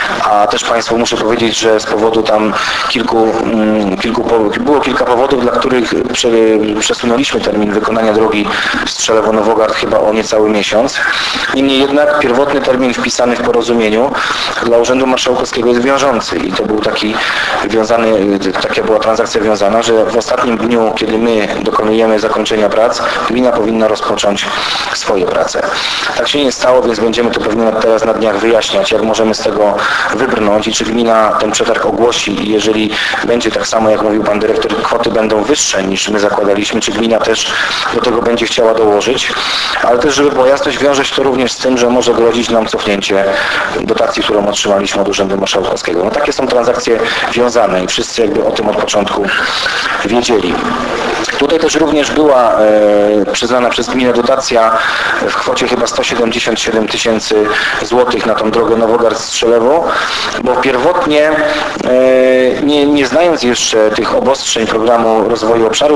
a też Państwu muszę powiedzieć, że z powodu tam kilku, kilku było kilka powodów, dla których przesunęliśmy termin wykonania drogi Strzelewo-Nowogard chyba o niecały miesiąc. Niemniej jednak pierwotny termin wpisany w porozumieniu dla Urzędu Marszałkowskiego jest wiążący i to był taki wiązany, taka była transakcja wiązana, że w ostatnim dniu, kiedy my dokonujemy zakończenia prac, gmina powinna rozpocząć swoje prace. Tak się nie stało, więc będziemy to pewnie teraz na dniach wyjaśniać, jak możemy z tego wybrnąć i czy gmina ten przetarg ogłosi i jeżeli będzie tak samo, jak mówił pan dyrektor, kwoty będą wyższe niż my zakładaliśmy, czy gmina też do tego będzie chciała dołożyć, ale też, żeby była jasność, wiąże się to również z tym, że może grozić nam cofnięcie dotacji, którą otrzymaliśmy od Urzędu Marszałkowskiego. No takie są transakcje wiązane i wszyscy jakby o tym od początku wiedzieli. Tutaj też również była e, przyznana przez gminę dotacja w kwocie chyba sto siedemdziesiąt siedem tysięcy złotych na tą drogę Nowogard-Strzelewo, bo pierwotnie e, nie, nie znając jeszcze tych obostrzeń programu rozwoju obszarów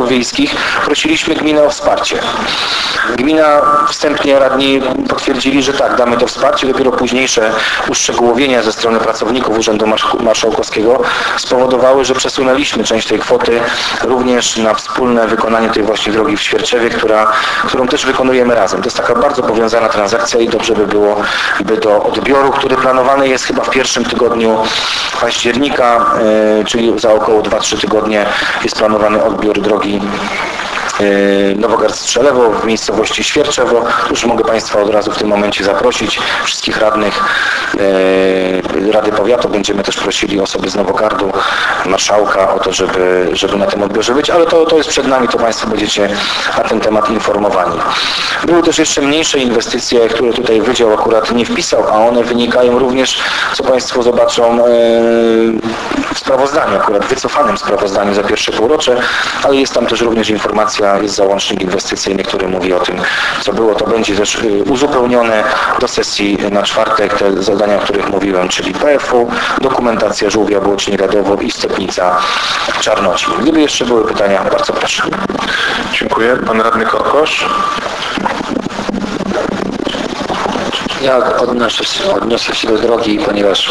obszarów wiejskich prosiliśmy gminę o wsparcie. Gmina, wstępnie radni potwierdzili, że tak, damy to wsparcie, dopiero późniejsze uszczegółowienia ze strony pracowników Urzędu Marszałkowskiego spowodowały, że przesunęliśmy część tej kwoty również na wspólne wykonanie tej właśnie drogi w Świerczewie, która, którą też wykonujemy razem. To jest taka bardzo powiązana transakcja i dobrze by było, by do odbioru, który planowany jest chyba w pierwszym tygodniu października, yy, czyli za około dwa trzy tygodnie jest planowany odbiór drogi Nowogard-Strzelewo w miejscowości Świerczewo. Już mogę Państwa od razu w tym momencie zaprosić, wszystkich radnych Rady Powiatu. Będziemy też prosili osoby z Nowogardu, marszałka o to, żeby, żeby na tym odbiorze być, ale to, to jest przed nami, to Państwo będziecie na ten temat informowani. Były też jeszcze mniejsze inwestycje, które tutaj Wydział akurat nie wpisał, a one wynikają również, co Państwo zobaczą w sprawozdaniu, akurat wycofanym sprawozdaniu za pierwsze półrocze, ale jest tam też również informacja, jest załącznik inwestycyjny, który mówi o tym, co było. To będzie też uzupełnione do sesji na czwartek, te zadania, o których mówiłem, czyli P F U, dokumentacja Żółwia, Błocznie, Radowo i Stepnica, Czarnocin. Gdyby jeszcze były pytania, bardzo proszę. Dziękuję. Pan radny Korkosz. Ja odnoszę, odniosę się do drogi, ponieważ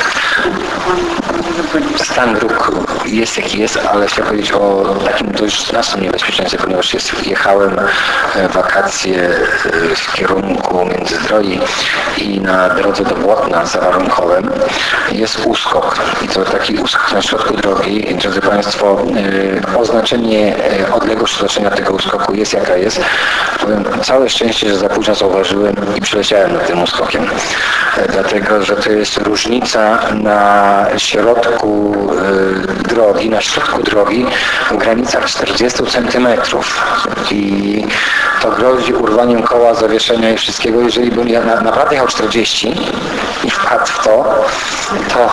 stan dróg jest jaki jest, ale chciałem powiedzieć o takim dość znacznym niebezpieczeństwie, ponieważ jest, jechałem w wakacje w kierunku Międzyzdroi i na drodze do Błotna za Warunkowem jest uskok. I to taki uskok na środku drogi. Drodzy Państwo, oznaczenie, odległość oznaczenia tego uskoku jest jaka jest. Powiem, całe szczęście, że za późno zauważyłem i przeleciałem nad tym uskokiem. Dlatego, że to jest różnica na środku drogi, na środku drogi w granicach czterdziestu centymetrów i to grozi urwaniem koła, zawieszenia i wszystkiego. Jeżeli bym ja na, naprawdę jechał czterdzieści i wpadł w to, to,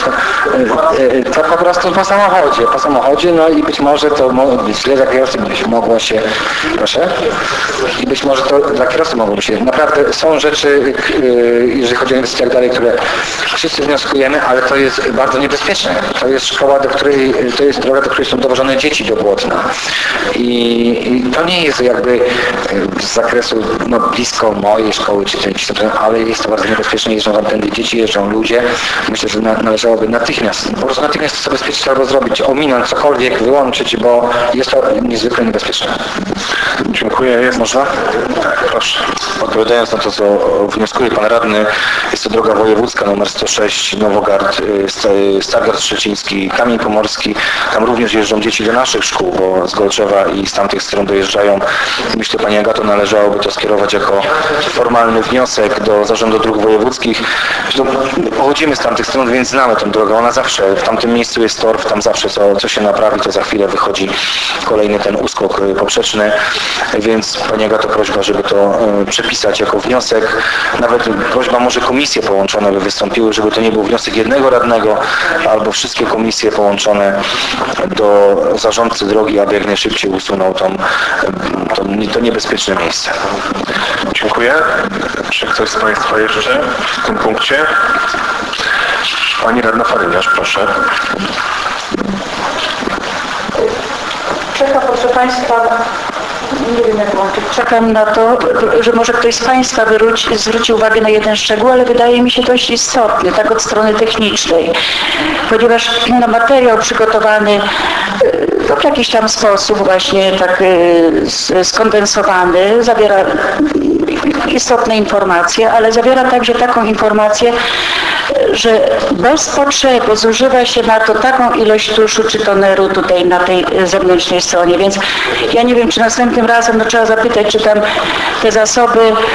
to po prostu po samochodzie, po samochodzie, no i być może to źle dla kierowcy być mogło się, proszę, i być może to dla kierowcy mogłoby się, naprawdę są rzeczy, jeżeli chodzi o inwestycje i tak dalej, które wszyscy wnioskujemy, ale to jest bardzo niebezpieczne. To jest szkoła, do której, to jest droga, do której są dowożone dzieci do Błotna. I, i to nie jest jakby z zakresu no, blisko mojej szkoły, czy gdzieś tam, ale jest to bardzo niebezpieczne, jeżdżą tam tędy dzieci, jeżdżą ludzie. Myślę, że na, należałoby natychmiast, po prostu natychmiast to zabezpieczyć albo zrobić, ominąć cokolwiek, wyłączyć, bo jest to niezwykle niebezpieczne. Dziękuję. Jest można? Proszę. Odpowiadając na to, co wnioskuje Pan Radny, jest to droga wojewódzka numer sto sześć, Nowogard, Stargard Szczeciński, Kamień Pomorski. Tam również jeżdżą dzieci do naszych szkół, bo z Golczewa i z tamtych stron dojeżdżają. Myślę, Pani Agato, należałoby to skierować jako formalny wniosek do Zarządu Dróg Wojewódzkich. Zresztą pochodzimy z tamtych stron, więc znamy tę drogę. Ona zawsze, w tamtym miejscu jest torf, tam zawsze co, co się naprawi, to za chwilę wychodzi kolejny ten uskok poprzeczny. Więc Pani Agato, prośba, żeby to przepisać jako wniosek. Nawet prośba, może komisje połączone by wystąpiły, żeby to nie był wniosek jednego radnego, albo wszystkie komisje połączone do zarządcy drogi, aby jak najszybciej usunął tą, to, to niebezpieczne miejsce. Dziękuję. Czy ktoś z Państwa jeszcze w tym punkcie? Pani radna Faryniarz, proszę. Czekam, proszę Państwa, nie wiem jak łączyć. Czekam na to, że może ktoś z Państwa wróci, zwróci uwagę na jeden szczegół, ale wydaje mi się dość istotny, tak od strony technicznej, ponieważ no, materiał przygotowany w jakiś tam sposób właśnie tak skondensowany zawiera istotne informacje, ale zawiera także taką informację, że bez potrzeby zużywa się na to taką ilość tuszu czy toneru tutaj na tej zewnętrznej stronie, więc ja nie wiem, czy następnym razem no, trzeba zapytać, czy tam te zasoby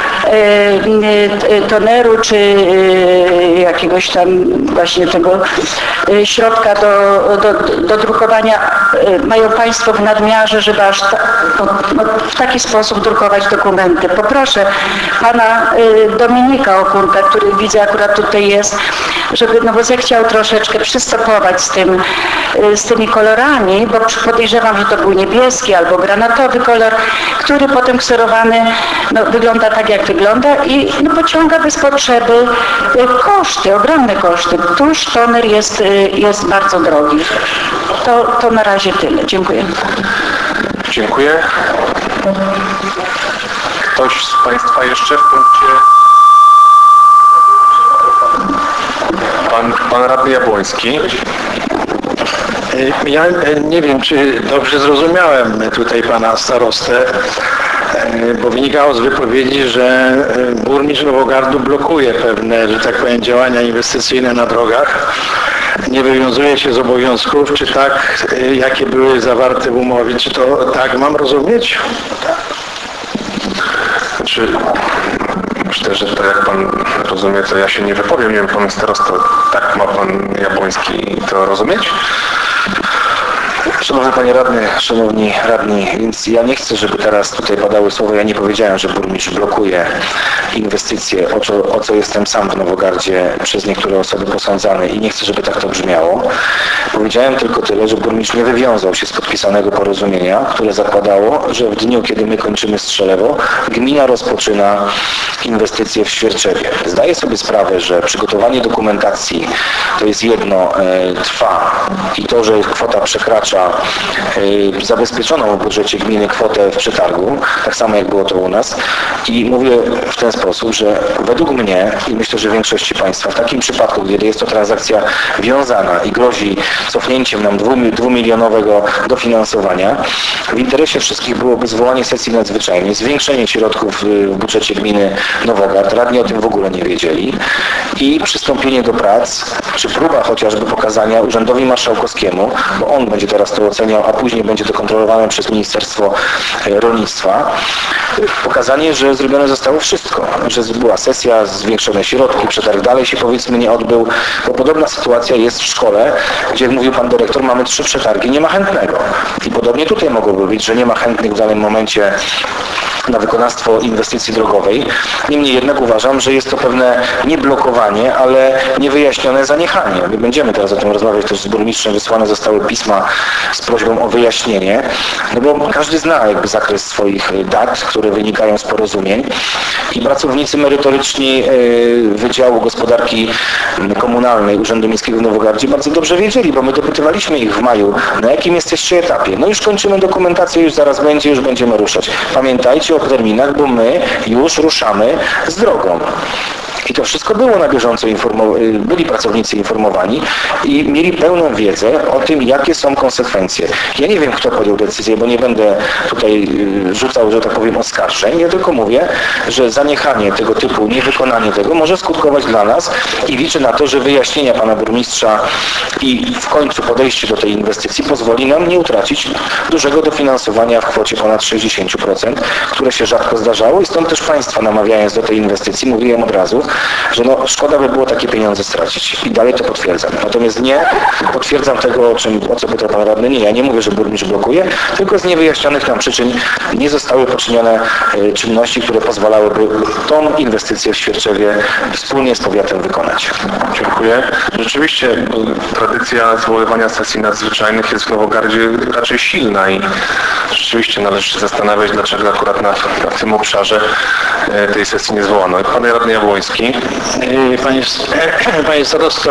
e, toneru, czy e, jakiegoś tam właśnie tego e, środka do, do, do drukowania e, mają Państwo w nadmiarze, żeby aż ta, no, no, w taki sposób drukować dokumenty. Poproszę Pana e, Dominika Okurka, który widzę akurat tutaj jest, żeby no bo zechciał troszeczkę przystopować z, tym, z tymi kolorami, bo podejrzewam, że to był niebieski albo granatowy kolor, który potem kserowany no, wygląda tak, jak wygląda i no, pociąga bez potrzeby koszty, ogromne koszty. Tuż toner jest, jest bardzo drogi. To, to na razie tyle. Dziękuję. Dziękuję. Ktoś z Państwa jeszcze w punkcie? Pan, pan radny Jabłoński. Ja nie wiem, czy dobrze zrozumiałem tutaj pana starostę, bo wynikało z wypowiedzi, że burmistrz Nowogardu blokuje pewne, że tak powiem, działania inwestycyjne na drogach. Nie wywiązuje się z obowiązków, czy tak, jakie były zawarte w umowie, czy to tak mam rozumieć? Znaczy, myślę, że to jak pan rozumie, to ja się nie wypowiem. Nie wiem, pan starosto, tak ma pan Jabłoński to rozumieć? Szanowny Panie Radny, Szanowni Radni, więc ja nie chcę, żeby teraz tutaj padały słowa, ja nie powiedziałem, że burmistrz blokuje inwestycje, o co, o co jestem sam w Nowogardzie przez niektóre osoby posądzany i nie chcę, żeby tak to brzmiało. Powiedziałem tylko tyle, że burmistrz nie wywiązał się z podpisanego porozumienia, które zakładało, że w dniu, kiedy my kończymy Strzelewo, gmina rozpoczyna inwestycje w Świerczewie. Zdaję sobie sprawę, że przygotowanie dokumentacji to jest jedno, e, trwa i to, że kwota przekracza e, zabezpieczoną w budżecie gminy kwotę w przetargu, tak samo jak było to u nas. I mówię w ten sposób, że według mnie i myślę, że większości Państwa w takim przypadku, kiedy jest to transakcja wiązana i grozi cofnięciem nam dwumilionowego dofinansowania, w interesie wszystkich byłoby zwołanie sesji nadzwyczajnej, zwiększenie środków w budżecie gminy Nowogard, radni o tym w ogóle nie wiedzieli i przystąpienie do prac, czy próba chociażby pokazania Urzędowi Marszałkowskiemu, bo on będzie teraz to oceniał, a później będzie to kontrolowane przez Ministerstwo Rolnictwa, pokazanie, że zrobione zostało wszystko, że była sesja, zwiększone środki, przetarg dalej się powiedzmy nie odbył, bo podobna sytuacja jest w szkole, gdzie jak mówił Pan Dyrektor, mamy trzy przetargi, nie ma chętnego. I podobnie tutaj mogłoby być, że nie ma chętnych w danym momencie na wykonawstwo inwestycji drogowej. Niemniej jednak uważam, że jest to pewne nie blokowanie, ale niewyjaśnione zaniechanie. My będziemy teraz o tym rozmawiać też z burmistrzem. Wysłane zostały pisma z prośbą o wyjaśnienie, no bo każdy zna jakby zakres swoich dat, które wynikają z porozumień i pracownicy merytoryczni Wydziału Gospodarki Komunalnej Urzędu Miejskiego w Nowogardzie bardzo dobrze wiedzieli, bo my dopytywaliśmy ich w maju, na jakim jesteście etapie. No już kończymy dokumentację, już zaraz będzie, już będziemy ruszać. Pamiętajcie o terminach, bo my już ruszamy z drogą. I to wszystko było na bieżąco, byli pracownicy informowani i mieli pełną wiedzę o tym, jakie są konsekwencje. Ja nie wiem, kto podjął decyzję, bo nie będę tutaj rzucał, że tak powiem, oskarżeń. Ja tylko mówię, że zaniechanie tego typu, niewykonanie tego może skutkować dla nas i liczę na to, że wyjaśnienia pana burmistrza i w końcu podejście do tej inwestycji pozwoli nam nie utracić dużego dofinansowania w kwocie ponad sześćdziesiąt procent, które się rzadko zdarzało i stąd też Państwa namawiając do tej inwestycji mówiłem od razu, że no, szkoda by było takie pieniądze stracić. I dalej to potwierdzam. Natomiast nie potwierdzam tego, o, czym, o co pyta Pan Radny. Nie, ja nie mówię, że burmistrz blokuje, tylko z niewyjaśnionych nam przyczyn nie zostały poczynione y, czynności, które pozwalałyby tą inwestycję w Świerczewie wspólnie z powiatem wykonać. Dziękuję. Rzeczywiście tradycja zwoływania sesji nadzwyczajnych jest w Nowogardzie raczej silna i rzeczywiście należy się zastanawiać, dlaczego akurat na, na tym obszarze y, tej sesji nie zwołano. Pan Radny Jabłoński. Panie, panie starosto,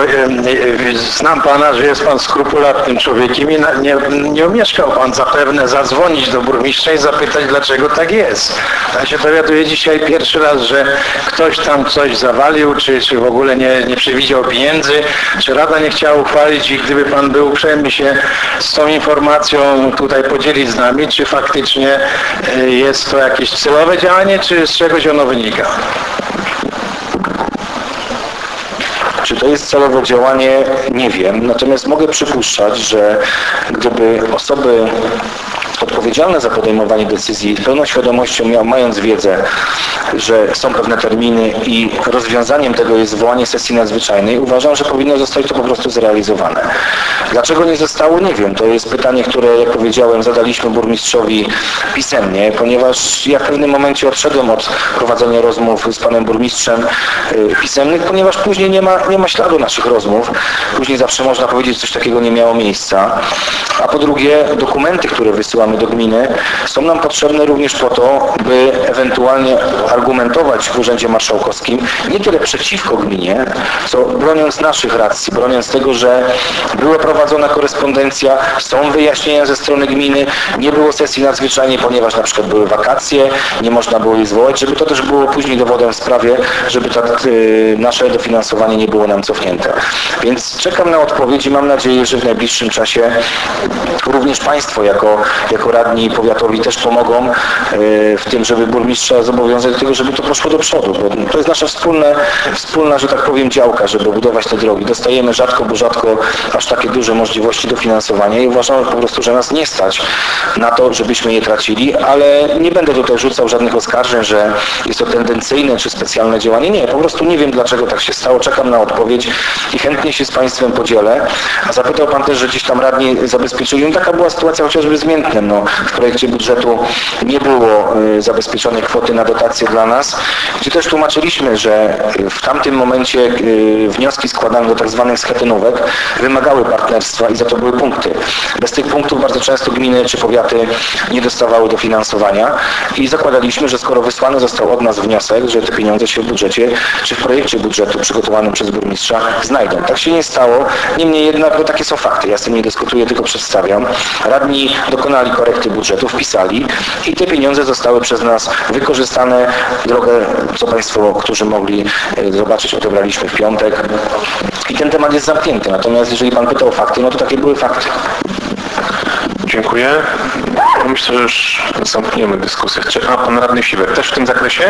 znam Pana, że jest Pan skrupulatnym człowiekiem i nie, nie omieszkał Pan zapewne zadzwonić do burmistrza i zapytać, dlaczego tak jest. Ja się dowiaduję dzisiaj pierwszy raz, że ktoś tam coś zawalił, czy, czy w ogóle nie, nie przewidział pieniędzy, czy Rada nie chciała uchwalić i gdyby Pan był uprzejmy się z tą informacją tutaj podzielić z nami, czy faktycznie jest to jakieś celowe działanie, czy z czegoś ono wynika? Czy to jest celowe działanie? Nie wiem. Natomiast mogę przypuszczać, że gdyby osoby odpowiedzialne za podejmowanie decyzji pełną świadomością, mając wiedzę, że są pewne terminy i rozwiązaniem tego jest zwołanie sesji nadzwyczajnej, uważam, że powinno zostać to po prostu zrealizowane. Dlaczego nie zostało? Nie wiem. To jest pytanie, które, jak powiedziałem, zadaliśmy burmistrzowi pisemnie, ponieważ ja w pewnym momencie odszedłem od prowadzenia rozmów z panem burmistrzem pisemnych, ponieważ później nie ma, nie ma śladu naszych rozmów. Później zawsze można powiedzieć, że coś takiego nie miało miejsca. A po drugie, dokumenty, które wysyłamy wysyłamy do gminy, są nam potrzebne również po to, by ewentualnie argumentować w Urzędzie Marszałkowskim nie tyle przeciwko gminie, co broniąc naszych racji, broniąc tego, że była prowadzona korespondencja, są wyjaśnienia ze strony gminy, nie było sesji nadzwyczajnej, ponieważ na przykład były wakacje, nie można było jej zwołać, żeby to też było później dowodem w sprawie, żeby ta, y, nasze dofinansowanie nie było nam cofnięte. Więc czekam na odpowiedź i mam nadzieję, że w najbliższym czasie również Państwo jako, jako radni powiatowi też pomogą y, w tym, żeby burmistrza zobowiązać do tego, żeby to poszło do przodu, bo to jest nasza wspólne, wspólna, że tak powiem, działka, żeby budować te drogi. Dostajemy rzadko, bo rzadko aż takie duże możliwości dofinansowania i uważamy po prostu, że nas nie stać na to, żebyśmy je tracili, ale nie będę tutaj rzucał żadnych oskarżeń, że jest to tendencyjne czy specjalne działanie. Nie, po prostu nie wiem, dlaczego tak się stało. Czekam na odpowiedź i chętnie się z Państwem podzielę. A zapytał Pan też, że gdzieś tam radni zabezpieczyli. No, taka była sytuacja chociażby z Miętnem. No, w projekcie budżetu nie było y, zabezpieczonej kwoty na dotacje dla nas, gdzie też tłumaczyliśmy, że w tamtym momencie y, wnioski składane do tak zwanych schetynówek wymagały partnerstwa i za to były punkty. Bez tych punktów bardzo często gminy czy powiaty nie dostawały dofinansowania i zakładaliśmy, że skoro wysłany został od nas wniosek, że te pieniądze się w budżecie czy w projekcie budżetu przygotowanym przez burmistrza znajdą. Tak się nie stało, niemniej jednak no, takie są fakty. Ja z tym nie dyskutuję, tylko przedstawiam. Radni dokonali korekty budżetu, wpisali i te pieniądze zostały przez nas wykorzystane. Drogę, co Państwo, którzy mogli zobaczyć, odebraliśmy w piątek i ten temat jest zamknięty. Natomiast jeżeli Pan pytał o fakty, no to takie były fakty. Dziękuję. Myślę, że już zamkniemy dyskusję. A Pan Radny Siwek też w tym zakresie?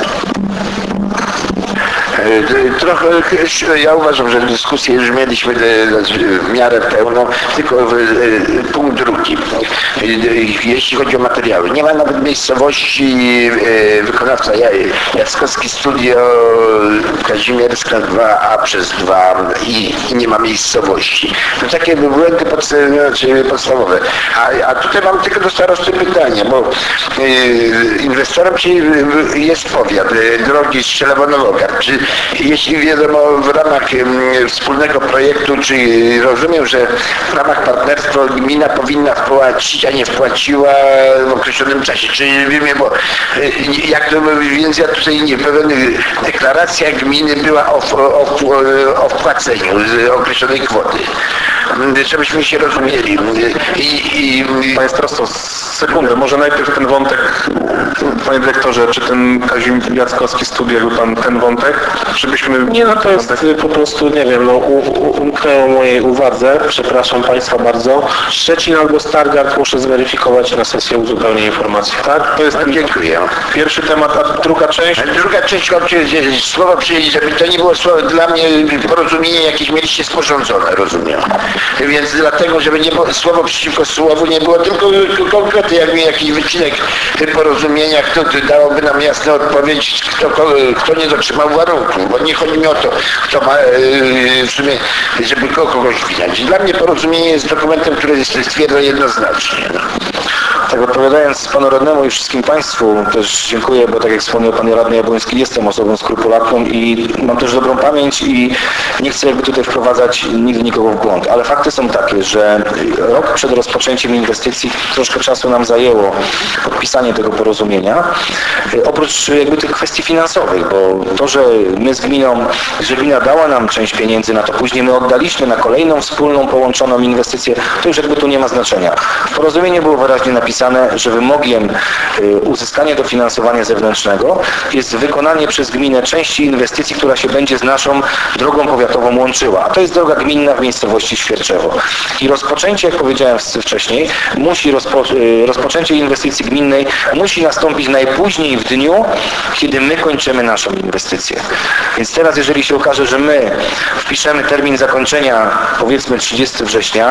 Trochę, ja uważam, że dyskusję już mieliśmy w miarę pełną, tylko punkt drugi. Jeśli chodzi o materiały. Nie ma nawet miejscowości wykonawca Jackowski Studio Kazimierska dwa A przez dwa i, i nie ma miejscowości. To takie błędy podstawowe. A, a tutaj mam tylko do starosty pytanie, bo inwestorem jest powiat, drogi Strzelewo-Nowogar. Czy jeśli wiadomo w ramach wspólnego projektu, czy rozumiem, że w ramach partnerstwa gmina powinna wpłacić, a nie wpłaciła w określonym czasie, czy wiemy, bo jak to, więc ja tutaj nie pewien, deklaracja gminy była o, o, o wpłaceniu określonej kwoty. Żebyśmy się rozumieli. I, i, Panie starosto, sekundę, może najpierw ten wątek, Panie dyrektorze, czy ten Kazimierz Jackowski Studio, jakby Pan ten wątek, żebyśmy... Nie, no to jest po prostu, nie wiem, no umknęło mojej uwadze, przepraszam Państwa bardzo. Szczecin albo Stargard muszę zweryfikować na sesję uzupełnienia informacji, tak? To jest ten, dziękuję. Pierwszy temat, a druga część? Druga część, słowo przyjęć, żeby to nie było słowo, dla mnie porozumienie jakieś mieliście sporządzone, rozumiem. Więc dlatego, żeby nie było, słowo przeciwko słowu nie było, tylko konkretnie jakby jakiś wycinek porozumienia, kto dałoby nam jasną odpowiedź, kto, kto nie dotrzymał warunków, bo nie chodzi mi o to, kto ma w sumie, żeby kogoś winać. Dla mnie porozumienie jest dokumentem, który stwierdza jednoznacznie. No. Tak odpowiadając Panu Radnemu i wszystkim Państwu też dziękuję, bo tak jak wspomniał Pan Radny Jabłoński, jestem osobą skrupulatną i mam też dobrą pamięć i nie chcę jakby tutaj wprowadzać nigdy nikogo w błąd, ale fakty są takie, że rok przed rozpoczęciem inwestycji troszkę czasu nam zajęło podpisanie tego porozumienia, oprócz jakby tych kwestii finansowych, bo to, że my z gminą, że gmina dała nam część pieniędzy na to, później my oddaliśmy na kolejną wspólną, połączoną inwestycję, to już jakby tu nie ma znaczenia. W porozumieniu było wyraźnie napisane, że wymogiem uzyskania dofinansowania zewnętrznego jest wykonanie przez gminę części inwestycji, która się będzie z naszą drogą powiatową łączyła. A to jest droga gminna w miejscowości Świerczewo. I rozpoczęcie, jak powiedziałem wcześniej, musi rozpo, rozpoczęcie inwestycji gminnej musi nastąpić najpóźniej w dniu, kiedy my kończymy naszą inwestycję. Więc teraz, jeżeli się okaże, że my wpiszemy termin zakończenia, powiedzmy trzydziestego września,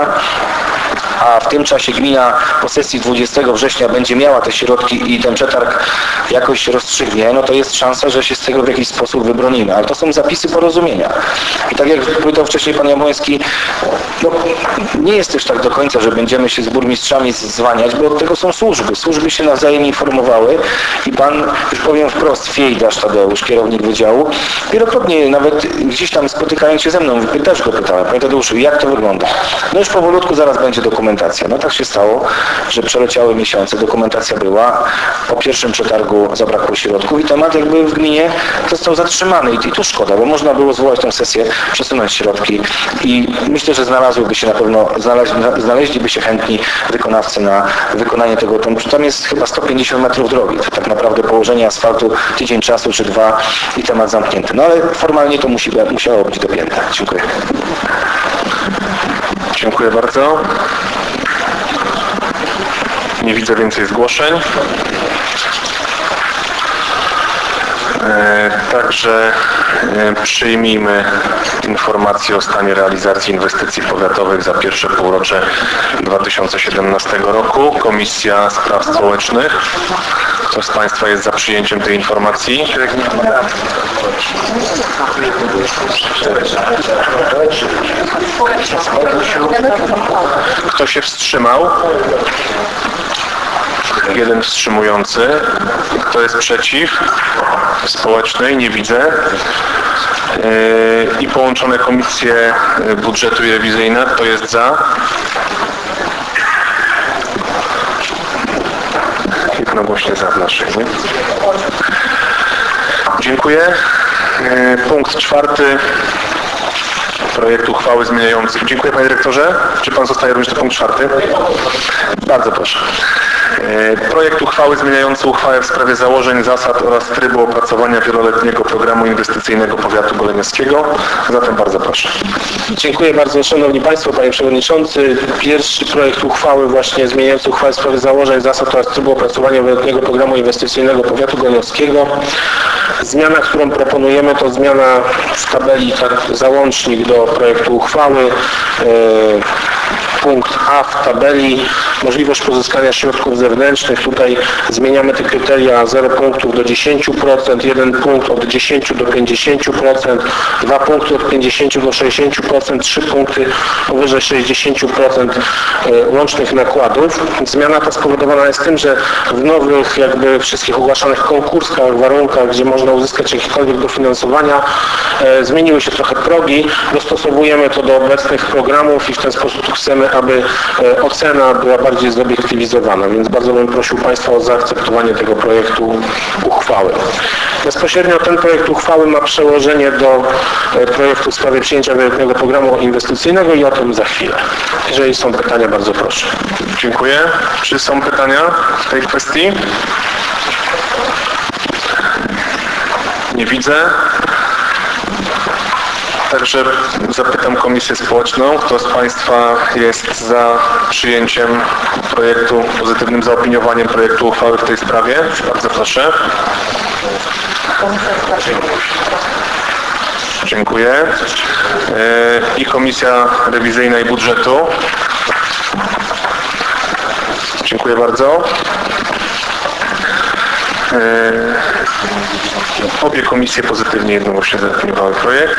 a w tym czasie gmina po sesji dwudziestego września będzie miała te środki i ten przetarg jakoś rozstrzygnie, no to jest szansa, że się z tego w jakiś sposób wybronimy. Ale to są zapisy porozumienia. I tak jak powiedział wcześniej Pan Jabłoński, no, nie jest też tak do końca, że będziemy się z burmistrzami zwaniać, bo od tego są służby. Służby się nawzajem informowały i Pan, już powiem wprost, Fiejdasz Tadeusz, kierownik wydziału, wielokrotnie nawet gdzieś tam spotykając się ze mną, też go pytałem, Panie Tadeuszu, jak to wygląda? No już powolutku zaraz będzie dokument dokumentacja. No tak się stało, że przeleciały miesiące, dokumentacja była, po pierwszym przetargu zabrakło środków i temat jakby w gminie został zatrzymany i, i to szkoda, bo można było zwołać tę sesję, przesunąć środki i myślę, że znalazłyby się na pewno, znaleźli, znaleźliby się chętni wykonawcy na wykonanie tego. Tam jest chyba sto pięćdziesiąt metrów drogi, to tak naprawdę położenie asfaltu, tydzień czasu czy dwa i temat zamknięty. No ale formalnie to musi, musiało być dopięte. Dziękuję. Dziękuję bardzo. Nie widzę więcej zgłoszeń. Także przyjmijmy informację o stanie realizacji inwestycji powiatowych za pierwsze półrocze dwa tysiące siedemnastego roku. Komisja Spraw Społecznych. Kto z Państwa jest za przyjęciem tej informacji? Kto się wstrzymał? Jeden wstrzymujący. Kto jest przeciw? Społecznej? Nie widzę. I połączone komisje budżetu i rewizyjne. Kto jest za? Jednogłośnie za w naszych, nie? Dziękuję. Punkt czwarty. Projekt uchwały zmieniający... Dziękuję Panie Dyrektorze. Czy Pan zostaje również do punkt czwarty? Bardzo proszę. Projekt uchwały zmieniający uchwałę w sprawie założeń, zasad oraz trybu opracowania wieloletniego programu inwestycyjnego powiatu goleniowskiego. Zatem bardzo proszę. Dziękuję bardzo Szanowni Państwo, Panie Przewodniczący. Pierwszy projekt uchwały właśnie zmieniający uchwałę w sprawie założeń, zasad oraz trybu opracowania wieloletniego programu inwestycyjnego powiatu goleniowskiego. Zmiana, którą proponujemy, to zmiana w tabeli, tak, załącznik do projektu uchwały. Punkt A w tabeli, możliwość pozyskania środków zewnętrznych. Tutaj zmieniamy te kryteria zero punktów do dziesięciu procent, jeden punkt od dziesięciu do pięćdziesięciu procent, dwa punkty od pięćdziesięciu do sześćdziesięciu procent, trzy punkty powyżej sześćdziesięciu procent łącznych nakładów. Zmiana ta spowodowana jest tym, że w nowych jakby wszystkich ogłaszanych konkursach, warunkach, gdzie można uzyskać jakiekolwiek dofinansowania, e, zmieniły się trochę progi, dostosowujemy to do obecnych programów i w ten sposób chcemy, aby e, ocena była bardziej zobiektywizowana, więc bardzo bym prosił Państwa o zaakceptowanie tego projektu uchwały. Bezpośrednio ten projekt uchwały ma przełożenie do e, projektu w sprawie przyjęcia wieloletniego programu inwestycyjnego i o tym za chwilę. Jeżeli są pytania, bardzo proszę. Dziękuję. Czy są pytania w tej kwestii? Nie widzę. Także zapytam Komisję Społeczną, kto z Państwa jest za przyjęciem projektu, pozytywnym zaopiniowaniem projektu uchwały w tej sprawie? Bardzo proszę. Dziękuję. I Komisja Rewizyjna i Budżetu. Dziękuję bardzo. Obie komisje pozytywnie jednogłośnie zaopiniowały projekt.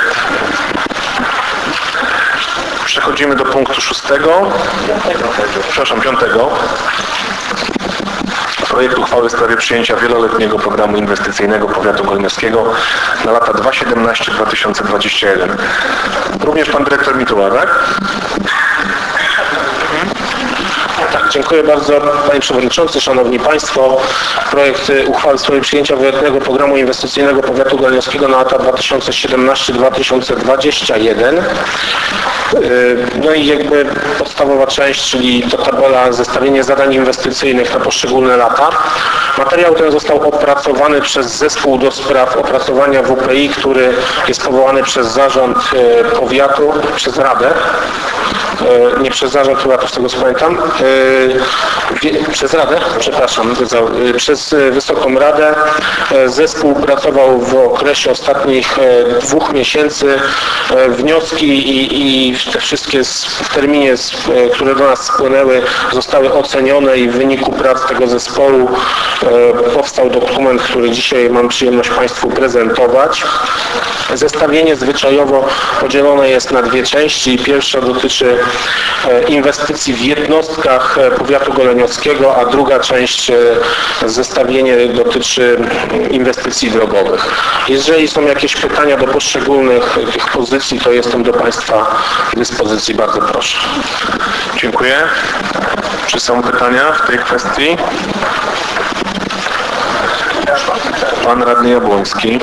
Przechodzimy do punktu szóstego, przepraszam, piątego. Projekt uchwały w sprawie przyjęcia wieloletniego programu inwestycyjnego powiatu goleniowskiego na lata dwa tysiące siedemnasty do dwa tysiące dwudziestego pierwszego. Również pan dyrektor Mituła, tak? Tak, dziękuję bardzo Panie Przewodniczący, Szanowni Państwo. Projekt uchwały w sprawie przyjęcia wieloletniego programu inwestycyjnego powiatu goleniowskiego na lata dwa tysiące siedemnasty do dwa tysiące dwudziestego pierwszego. No i jakby podstawowa część, czyli to tabela zestawienie zadań inwestycyjnych na poszczególne lata. Materiał ten został opracowany przez zespół do spraw opracowania W P I, który jest powołany przez zarząd powiatu, przez Radę. Nie przez zarząd powiatu, z tego co pamiętam. Przez Radę, przepraszam, przez Wysoką Radę. Zespół pracował w okresie ostatnich dwóch miesięcy. Wnioski i, i te wszystkie w terminie, które do nas spłynęły, zostały ocenione i w wyniku prac tego zespołu powstał dokument, który dzisiaj mam przyjemność Państwu prezentować. Zestawienie zwyczajowo podzielone jest na dwie części. Pierwsza dotyczy inwestycji w jednostkach powiatu goleniowskiego, a druga część zestawienie dotyczy inwestycji drogowych. Jeżeli są jakieś pytania do poszczególnych tych pozycji, to jestem do Państwa dyspozycji. Bardzo proszę. Dziękuję. Czy są pytania w tej kwestii? Pan radny Jabłoński.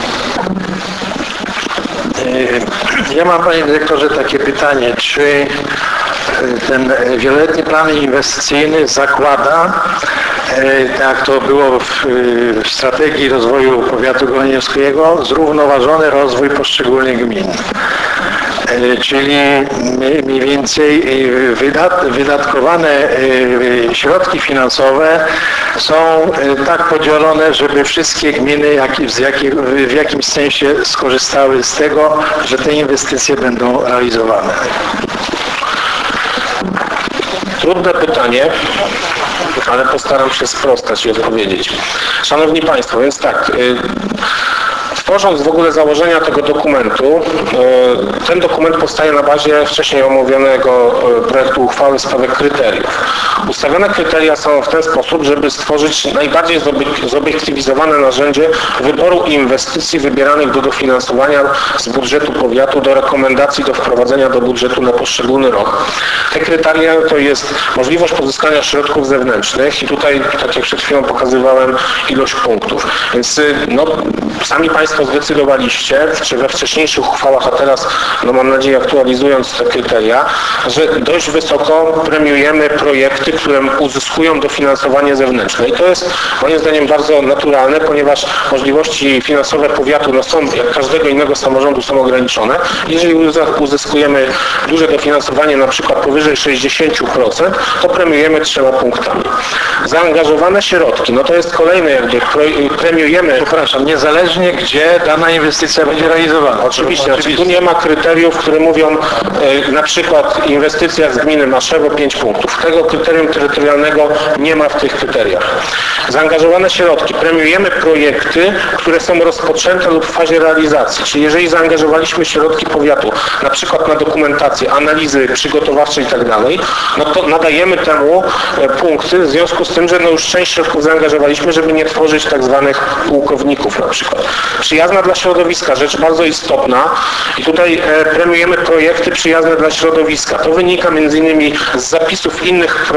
Ja mam, panie dyrektorze, takie pytanie, czy ten wieloletni plan inwestycyjny zakłada, tak jak to było w, w strategii rozwoju powiatu goleniowskiego, zrównoważony rozwój poszczególnych gmin? Czyli mniej więcej wydat, wydatkowane środki finansowe są tak podzielone, żeby wszystkie gminy jak, w, jakim, w jakimś sensie skorzystały z tego, że te inwestycje będą realizowane. Trudne pytanie, ale postaram się sprostać i odpowiedzieć. Szanowni Państwo, więc tak, tworząc w ogóle założenia tego dokumentu, ten dokument powstaje na bazie wcześniej omówionego projektu uchwały w sprawie kryteriów. Ustawione kryteria są w ten sposób, żeby stworzyć najbardziej zobiektywizowane narzędzie wyboru inwestycji wybieranych do dofinansowania z budżetu powiatu, do rekomendacji do wprowadzenia do budżetu na poszczególny rok. Te kryteria to jest możliwość pozyskania środków zewnętrznych i tutaj, tak jak przed chwilą pokazywałem, ilość punktów. Więc no, sami Państwo zdecydowaliście, czy we wcześniejszych uchwałach, a teraz, no mam nadzieję, aktualizując te kryteria, że dość wysoko premiujemy projekty, które uzyskują dofinansowanie zewnętrzne. I to jest moim zdaniem bardzo naturalne, ponieważ możliwości finansowe powiatu no są, jak każdego innego samorządu, są ograniczone. Jeżeli uzyskujemy duże dofinansowanie, na przykład powyżej sześćdziesiąt procent, to premiujemy trzema punktami. Zaangażowane środki, no to jest kolejne jakby, premiujemy... Przepraszam, niezależnie gdzie dana inwestycja będzie realizowana. Oczywiście, Oczywiście. Tu nie ma kryteriów, które mówią e, na przykład inwestycja z gminy Maszewo pięć punktów. Tego kryterium terytorialnego nie ma w tych kryteriach. Zaangażowane środki. Premiujemy projekty, które są rozpoczęte lub w fazie realizacji. Czyli jeżeli zaangażowaliśmy środki powiatu, na przykład na dokumentację, analizy przygotowawcze i tak dalej, no to nadajemy temu punkty w związku z tym, że no już część środków zaangażowaliśmy, żeby nie tworzyć tak zwanych pułkowników na przykład. Przyjazna dla środowiska, rzecz bardzo istotna i tutaj premiujemy projekty przyjazne dla środowiska. To wynika między innymi z zapisów innych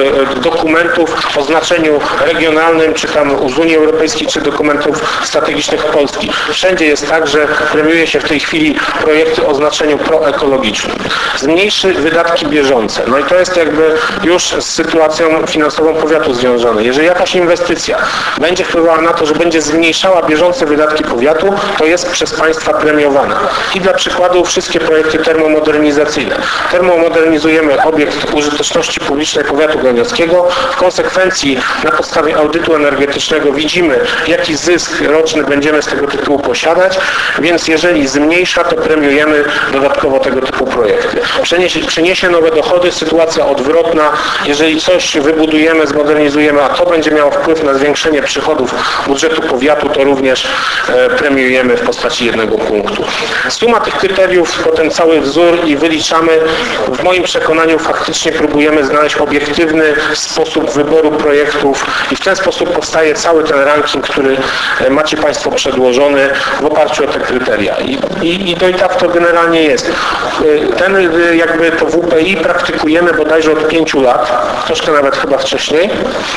dokumentów o znaczeniu regionalnym, czy tam z Unii Europejskiej, czy dokumentów strategicznych Polski. Wszędzie jest tak, że premiuje się w tej chwili projekty o znaczeniu proekologicznym. Zmniejszy wydatki bieżące. No i to jest jakby już z sytuacją finansową powiatu związane. Jeżeli jakaś inwestycja będzie wpływała na to, że będzie zmniejszała bieżące wydatki powiatu, to jest przez Państwa premiowana. I dla przykładu wszystkie projekty termomodernizacyjne. Termomodernizujemy obiekt użyteczności publicznej powiatu goleniowskiego. W konsekwencji na podstawie audytu energetycznego widzimy, jaki zysk roczny będziemy z tego tytułu posiadać, więc jeżeli zmniejsza, to premiujemy dodatkowo tego typu projekty. Przeniesie, przyniesie nowe dochody, sytuacja odwrotna. Jeżeli coś wybudujemy, zmodernizujemy, a to będzie miało wpływ na zwiększenie przychodów budżetu powiatu, to również e, premiujemy w postaci jednego punktu. Suma tych kryteriów, potem cały wzór i wyliczamy. W moim przekonaniu faktycznie próbujemy znaleźć obiektywny sposób wyboru projektów i w ten sposób powstaje cały ten ranking, który macie Państwo przedłożony w oparciu o te kryteria. I, i, i to i tak to generalnie jest. Ten jakby to W P I praktykujemy bodajże od pięciu lat, troszkę nawet chyba wcześniej.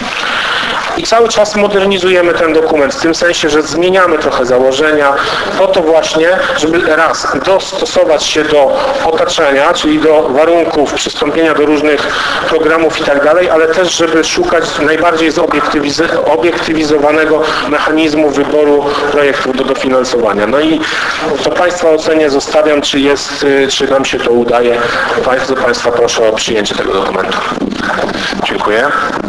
I cały czas modernizujemy ten dokument w tym sensie, że zmieniamy trochę założenia po to właśnie, żeby raz dostosować się do otaczania, czyli do warunków przystąpienia do różnych programów i tak dalej, ale też, żeby szukać najbardziej zobiektywiz- obiektywizowanego mechanizmu wyboru projektów do dofinansowania. No i to Państwa ocenie zostawiam, czy jest, czy nam się to udaje. Bardzo Państwa proszę o przyjęcie tego dokumentu. Dziękuję.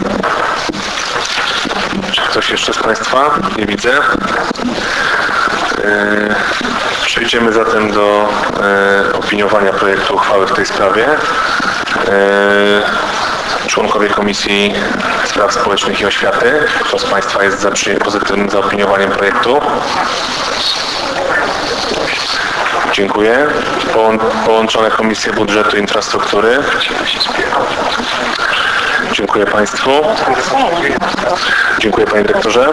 Czy ktoś jeszcze z Państwa? Nie widzę. Przejdziemy zatem do opiniowania projektu uchwały w tej sprawie. Członkowie Komisji Spraw Społecznych i Oświaty. Kto z Państwa jest za pozytywnym zaopiniowaniem projektu? Dziękuję. Połą- Połączone Komisje Budżetu i Infrastruktury. Dziękuję Państwu. Dziękuję Panie Dyrektorze.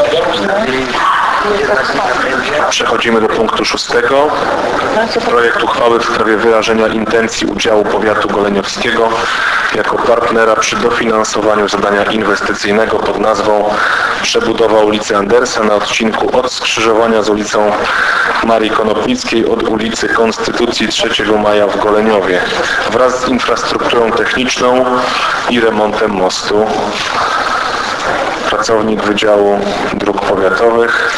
Przechodzimy do punktu szóstego. Projekt uchwały w sprawie wyrażenia intencji udziału powiatu goleniowskiego jako partnera przy dofinansowaniu zadania inwestycyjnego pod nazwą przebudowa ulicy Andersa na odcinku od skrzyżowania z ulicą Marii Konopnickiej od ulicy Konstytucji trzeciego maja w Goleniowie wraz z infrastrukturą techniczną i remontem mostu. Pracownik Wydziału Dróg Powiatowych.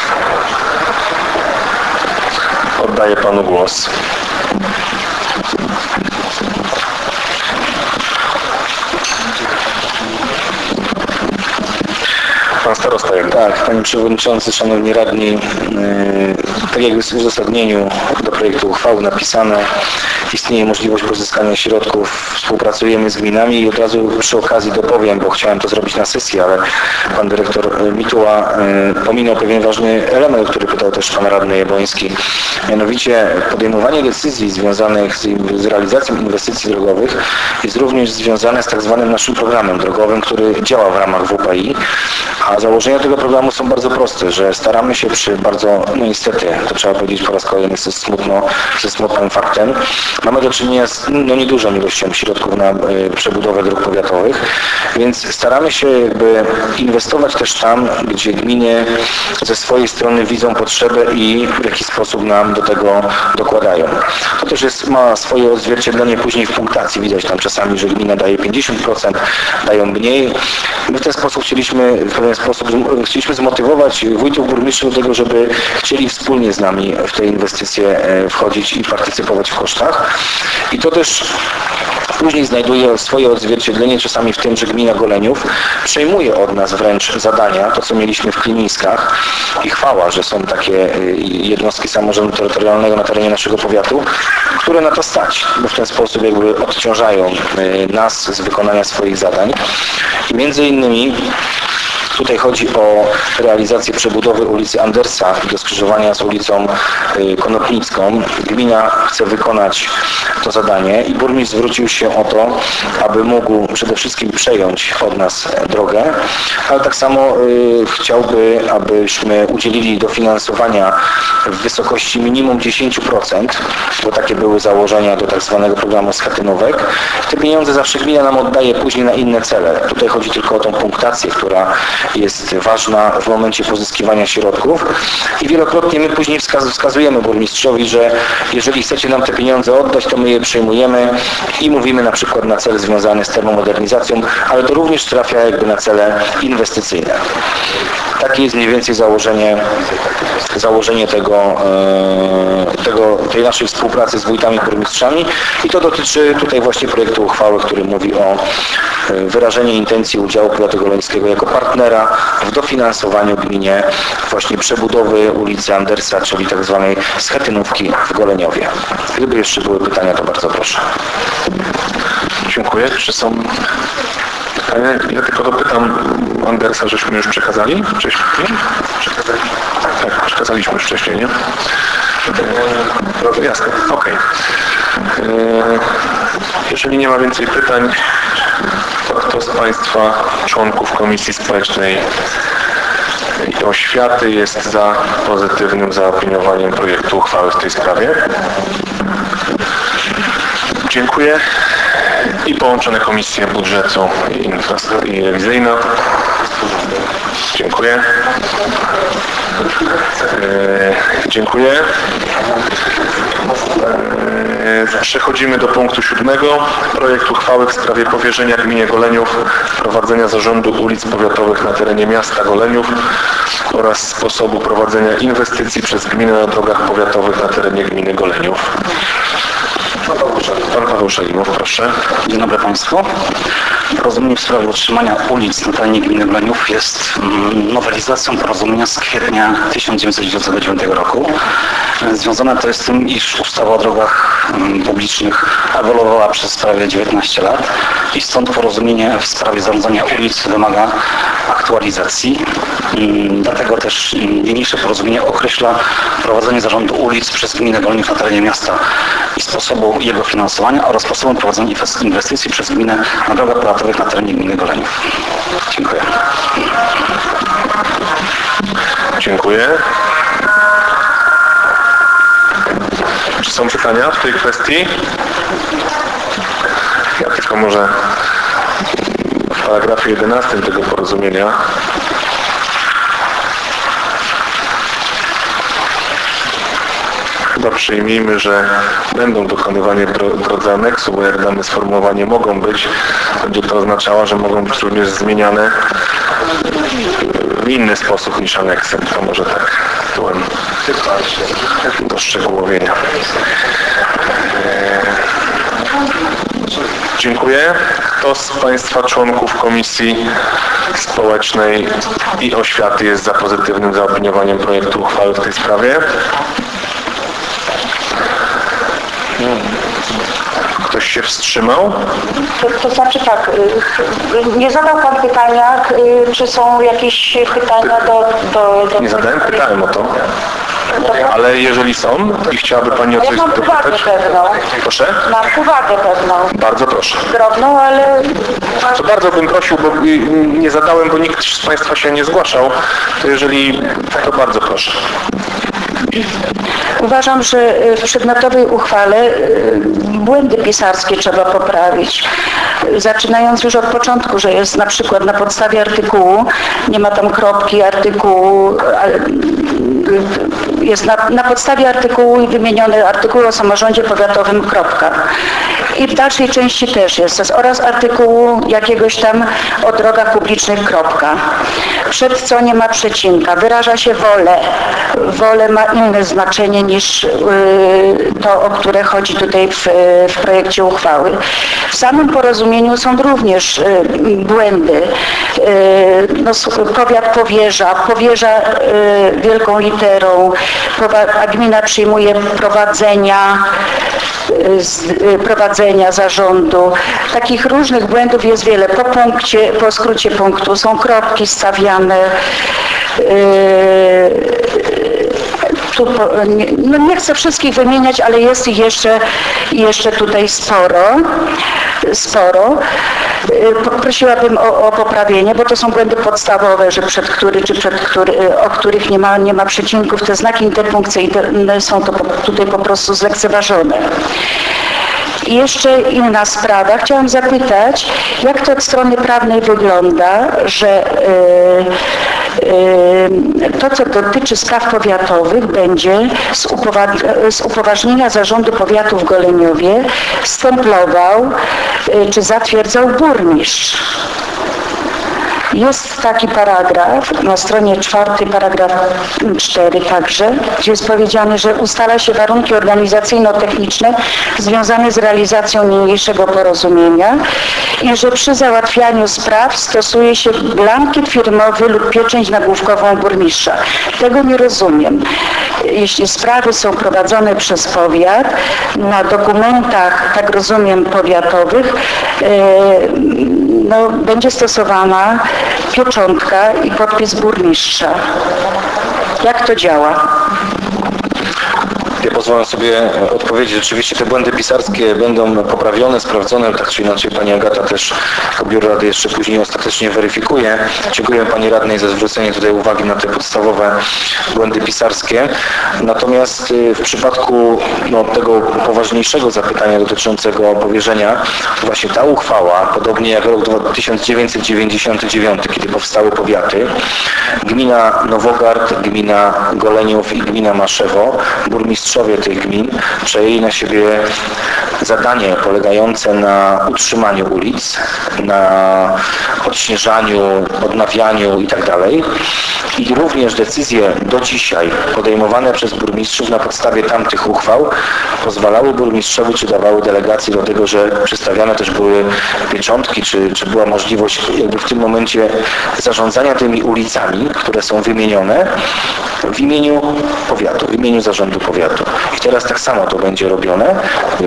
Oddaję Panu głos. Pan starosta jak Tak, Panie Przewodniczący, Szanowni Radni, yy, tak jak jest w uzasadnieniu do projektu uchwały napisane, istnieje możliwość pozyskania środków, współpracujemy z gminami i od razu przy okazji dopowiem, bo chciałem to zrobić na sesji, ale Pan Dyrektor Mituła yy, pominął pewien ważny element, o który pytał też Pan Radny Jabłoński, mianowicie podejmowanie decyzji związanych z, z realizacją inwestycji drogowych jest również związane z tak zwanym naszym programem drogowym, który działa w ramach W P I. A założenia tego programu są bardzo proste, że staramy się przy bardzo, no niestety, to trzeba powiedzieć po raz kolejny, jest smutno, ze smutnym faktem, mamy do czynienia z no, niedużą ilością środków na y, przebudowę dróg powiatowych, więc staramy się jakby inwestować też tam, gdzie gminy ze swojej strony widzą potrzebę i w jakiś sposób nam do tego dokładają. To też jest, ma swoje odzwierciedlenie później w punktacji, widać tam czasami, że gmina daje pięćdziesiąt procent, dają mniej. My w ten sposób chcieliśmy w pewien sposób chcieliśmy zmotywować wójtów, burmistrzów do tego, żeby chcieli wspólnie z nami w te inwestycje wchodzić i partycypować w kosztach. I to też później znajduje swoje odzwierciedlenie czasami w tym, że gmina Goleniów przejmuje od nas wręcz zadania, to co mieliśmy w Kliniskach i chwała, że są takie jednostki samorządu terytorialnego na terenie naszego powiatu, które na to stać, bo w ten sposób jakby odciążają nas z wykonania swoich zadań. I między innymi tutaj chodzi o realizację przebudowy ulicy Andersa do skrzyżowania z ulicą Konopnicką. Gmina chce wykonać to zadanie i burmistrz zwrócił się o to, aby mógł przede wszystkim przejąć od nas drogę, ale tak samo y, chciałby, abyśmy udzielili dofinansowania w wysokości minimum dziesięć procent, bo takie były założenia do tak zwanego programu schetynówek. Te pieniądze zawsze gmina nam oddaje później na inne cele. Tutaj chodzi tylko o tą punktację, która jest ważna w momencie pozyskiwania środków i wielokrotnie my później wskaz wskazujemy burmistrzowi, że jeżeli chcecie nam te pieniądze oddać, to my je przyjmujemy i mówimy na przykład na cel związany z termomodernizacją, ale to również trafia jakby na cele inwestycyjne. Takie jest mniej więcej założenie, założenie tego, tego, tej naszej współpracy z wójtami i burmistrzami i to dotyczy tutaj właśnie projektu uchwały, który mówi o wyrażeniu intencji udziału powiatu goleńskiego jako partnera w dofinansowaniu gminie właśnie przebudowy ulicy Andersa, czyli tak zwanej schetynówki w Goleniowie. Gdyby jeszcze były pytania, to bardzo proszę. Dziękuję. Czy są pytania? Ja tylko dopytam Andersa, żeśmy już przekazali wcześniej? Przekazaliśmy. Tak, przekazaliśmy już wcześniej, nie? E, jasne, okej. Okay. Jeżeli nie ma więcej pytań, to kto z Państwa członków Komisji Społecznej i Oświaty jest za pozytywnym zaopiniowaniem projektu uchwały w tej sprawie? Dziękuję. I połączone Komisje Budżetu i Infrastruktury i Rewizyjna. Dziękuję. E, dziękuję. E, przechodzimy do punktu siódmego. Projekt uchwały w sprawie powierzenia gminie Goleniów prowadzenia zarządu ulic powiatowych na terenie miasta Goleniów oraz sposobu prowadzenia inwestycji przez gminę na drogach powiatowych na terenie gminy Goleniów. Pan Paweł Szelimow, proszę. Dzień dobry Państwu. Porozumienie w sprawie utrzymania ulic na terenie gminy Goleniów jest nowelizacją porozumienia z kwietnia tysiąc dziewięćset dziewięćdziesiątego dziewiątego roku. Związane to jest z tym, iż ustawa o drogach publicznych ewoluowała przez prawie dziewiętnaście lat i stąd porozumienie w sprawie zarządzania ulic wymaga aktualizacji. Dlatego też niniejsze porozumienie określa prowadzenie zarządu ulic przez gminę Goleniów na terenie miasta i sposobu jego finansowania oraz sposobu prowadzenia inwestycji przez gminę na drogach powiatowych na terenie gminy Goleniów. Dziękuję. Dziękuję. Czy są pytania w tej kwestii? Ja tylko może w paragrafie jedenastym tego porozumienia chyba przyjmijmy, że będą dokonywane w drodze aneksu, bo jak dane sformułowanie mogą być, będzie to oznaczało, że mogą być również zmieniane w inny sposób niż aneksem. To może tak tytułem do szczegółowienia. Dziękuję. Kto z Państwa członków Komisji Społecznej i Oświaty jest za pozytywnym zaopiniowaniem projektu uchwały w tej sprawie? Ktoś się wstrzymał? To, to znaczy tak, nie zadał Pan pytania, czy są jakieś pytania do... do, do Nie zadałem, pytałem o to. Ale jeżeli są i chciałaby Pani o coś ja mam uwagę pewną. Proszę? Mam uwagę pewną. Bardzo proszę. Drobną, ale... To bardzo bym prosił, bo nie zadałem, bo nikt z Państwa się nie zgłaszał. To jeżeli... to bardzo proszę. Uważam, że w przedmiotowej uchwale błędy pisarskie trzeba poprawić. Zaczynając już od początku, że jest na przykład na podstawie artykułu, nie ma tam kropki artykułu, jest na, na podstawie artykułu i wymieniony artykuł o samorządzie powiatowym, kropka. I w dalszej części też jest, oraz artykułu jakiegoś tam o drogach publicznych, kropka. Przed co nie ma przecinka. Wyraża się wolę. Wolę ma inne znaczenie niż to, o które chodzi tutaj w, w projekcie uchwały. W samym porozumieniu są również błędy. No, powiat powierza, powierza wielką literą, a gmina przyjmuje prowadzenia, prowadzenia zarządu. Takich różnych błędów jest wiele. Po punkcie, po skrócie punktu są kropki stawiane. Tu, nie, no nie chcę wszystkich wymieniać, ale jest ich jeszcze, jeszcze tutaj sporo. sporo. Prosiłabym o, o poprawienie, bo to są błędy podstawowe, że przed który, czy przed który, o których nie ma, nie ma przecinków. Te znaki interpunkcyjne są to tutaj po prostu zlekceważone. I jeszcze inna sprawa. Chciałam zapytać, jak to od strony prawnej wygląda, że yy, yy, to, co dotyczy spraw powiatowych, będzie z, upowa- z upoważnienia Zarządu Powiatu w Goleniowie stemplował yy, czy zatwierdzał burmistrz. Jest taki paragraf, na stronie czwartej, paragraf cztery także, gdzie jest powiedziane, że ustala się warunki organizacyjno-techniczne związane z realizacją niniejszego porozumienia i że przy załatwianiu spraw stosuje się blankiet firmowy lub pieczęć nagłówkową burmistrza. Tego nie rozumiem. Jeśli sprawy są prowadzone przez powiat, na dokumentach, tak rozumiem, powiatowych, yy, no, będzie stosowana pieczątka i podpis burmistrza. Jak to działa? Ja pozwalam sobie odpowiedzieć. Rzeczywiście te błędy pisarskie będą poprawione, sprawdzone, tak czy inaczej pani Agata też jako biuro rady jeszcze później ostatecznie weryfikuje. Dziękuję pani radnej za zwrócenie tutaj uwagi na te podstawowe błędy pisarskie. Natomiast w przypadku no, tego poważniejszego zapytania dotyczącego powierzenia, to właśnie ta uchwała, podobnie jak rok tysiąc dziewięćset dziewięćdziesiąty dziewiąty, kiedy powstały powiaty, gmina Nowogard, gmina Goleniów i gmina Maszewo, burmistrzowie tych gmin przejęli na siebie zadanie polegające na utrzymaniu ulic, na odśnieżaniu, odnawianiu itd. I również decyzje do dzisiaj podejmowane przez burmistrzów na podstawie tamtych uchwał pozwalały burmistrzowi, czy dawały delegacje do tego, że przystawiane też były pieczątki, czy, czy była możliwość jakby w tym momencie zarządzania tymi ulicami, które są wymienione w imieniu powiatu, w imieniu zarządu powiatu. I teraz tak samo to będzie robione, ponieważ te ulice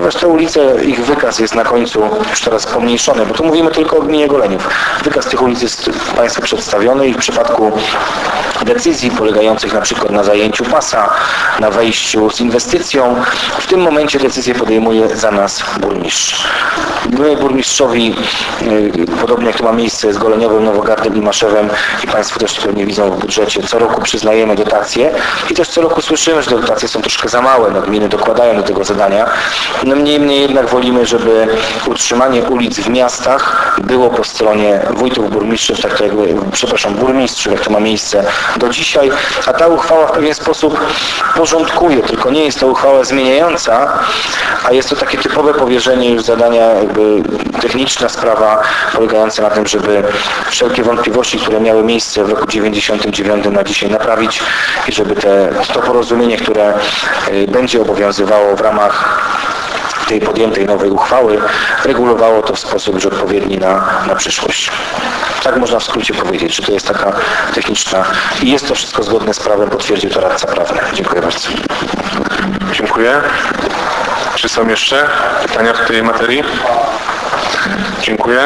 ulice, ich wykaz jest na końcu już teraz pomniejszony, bo tu mówimy tylko o gminie Goleniów. Wykaz tych ulic jest Państwu przedstawiony i w przypadku decyzji polegających na przykład na zajęciu pasa, na wejściu z inwestycją, w tym momencie decyzję podejmuje za nas burmistrz. My burmistrzowi, podobnie jak to ma miejsce z Goleniowem, Nowogardem i Maszewem i Państwo też pewnie widzą w budżecie, co roku przyznajemy dotacje i też co roku słyszymy, że te dotacje są troszkę za małe, no gminy dokładają do tego zadania. No mniej mniej jednak wolimy, żeby utrzymanie ulic w miastach było po stronie wójtów, burmistrzów, tak to jakby, przepraszam, burmistrzów, jak to ma miejsce do dzisiaj, a ta uchwała w pewien sposób porządkuje, tylko nie jest to uchwała zmieniająca, a jest to takie typowe powierzenie już zadania, jakby techniczna sprawa polegająca na tym, żeby wszelkie wątpliwości, które miały miejsce w roku dziewięćdziesiątym dziewiątym na dzisiaj naprawić i żeby te, to porozumienie, które będzie obowiązywało w ramach tej podjętej nowej uchwały, regulowało to w sposób już odpowiedni na, na przyszłość. Tak można w skrócie powiedzieć, że to jest taka techniczna i jest to wszystko zgodne z prawem, potwierdził to radca prawny. Dziękuję bardzo. Dziękuję. Czy są jeszcze pytania w tej materii? Dziękuję.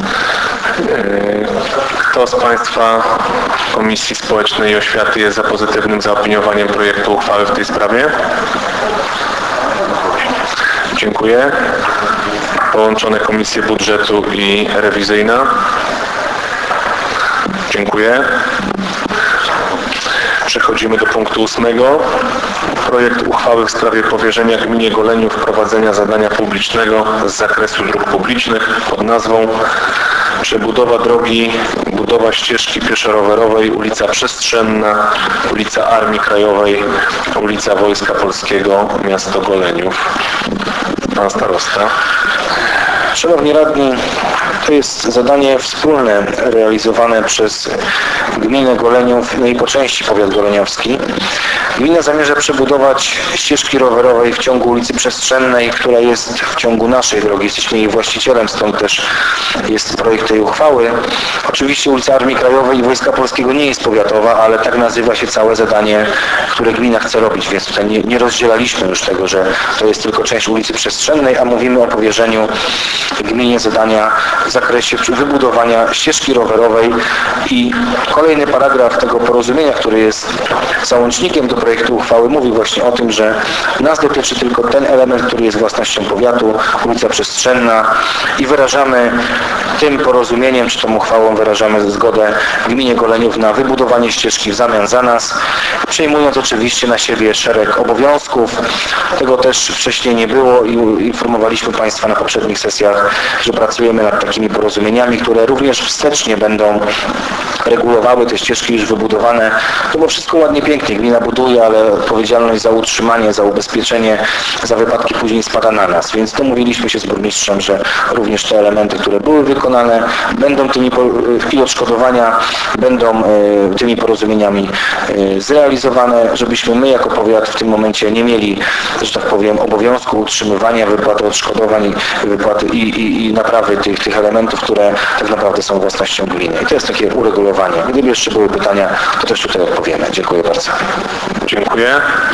Kto z Państwa Komisji Społecznej i Oświaty jest za pozytywnym zaopiniowaniem projektu uchwały w tej sprawie? Dziękuję. Połączone Komisje Budżetu i Rewizyjna. Dziękuję. Przechodzimy do punktu ósmego. Projekt uchwały w sprawie powierzenia gminie Goleniów prowadzenia zadania publicznego z zakresu dróg publicznych pod nazwą przebudowa drogi, budowa ścieżki pieszo-rowerowej, ulica Przestrzenna, ulica Armii Krajowej, ulica Wojska Polskiego, miasto Goleniów. Pan starosta. Szanowni radni, to jest zadanie wspólne realizowane przez gminę Goleniów, no i po części powiat goleniowski. Gmina zamierza przebudować ścieżki rowerowej w ciągu ulicy Przestrzennej, która jest w ciągu naszej drogi. Jesteśmy jej właścicielem, stąd też jest projekt tej uchwały. Oczywiście ulica Armii Krajowej i Wojska Polskiego nie jest powiatowa, ale tak nazywa się całe zadanie, które gmina chce robić, więc tutaj nie, nie rozdzielaliśmy już tego, że to jest tylko część ulicy Przestrzennej, a mówimy o powierzeniu gminie zadania w zakresie wybudowania ścieżki rowerowej i kolejny paragraf tego porozumienia, który jest załącznikiem do projektu uchwały, mówi właśnie o tym, że nas dotyczy tylko ten element, który jest własnością powiatu, ulica Przestrzenna i wyrażamy tym porozumieniem, czy tą uchwałą wyrażamy zgodę gminie Goleniów na wybudowanie ścieżki w zamian za nas, przejmując oczywiście na siebie szereg obowiązków. Tego też wcześniej nie było i informowaliśmy Państwa na poprzednich sesjach, że pracujemy nad takimi porozumieniami, które również wstecznie będą regulowały te ścieżki już wybudowane. To bo wszystko ładnie, pięknie. Gmina buduje, ale odpowiedzialność za utrzymanie, za ubezpieczenie, za wypadki później spada na nas. Więc domówiliśmy się z burmistrzem, że również te elementy, które były wykonane, będą tymi i odszkodowania będą tymi porozumieniami zrealizowane, żebyśmy my jako powiat w tym momencie nie mieli, że tak powiem, obowiązku utrzymywania wypłaty odszkodowań, wypłaty i, i, i naprawy tych, tych elementów, które tak naprawdę są własnością gminy. I to jest takie uregulowanie. Gdyby jeszcze były pytania, to też tutaj odpowiemy. Dziękuję bardzo. Dziękuję.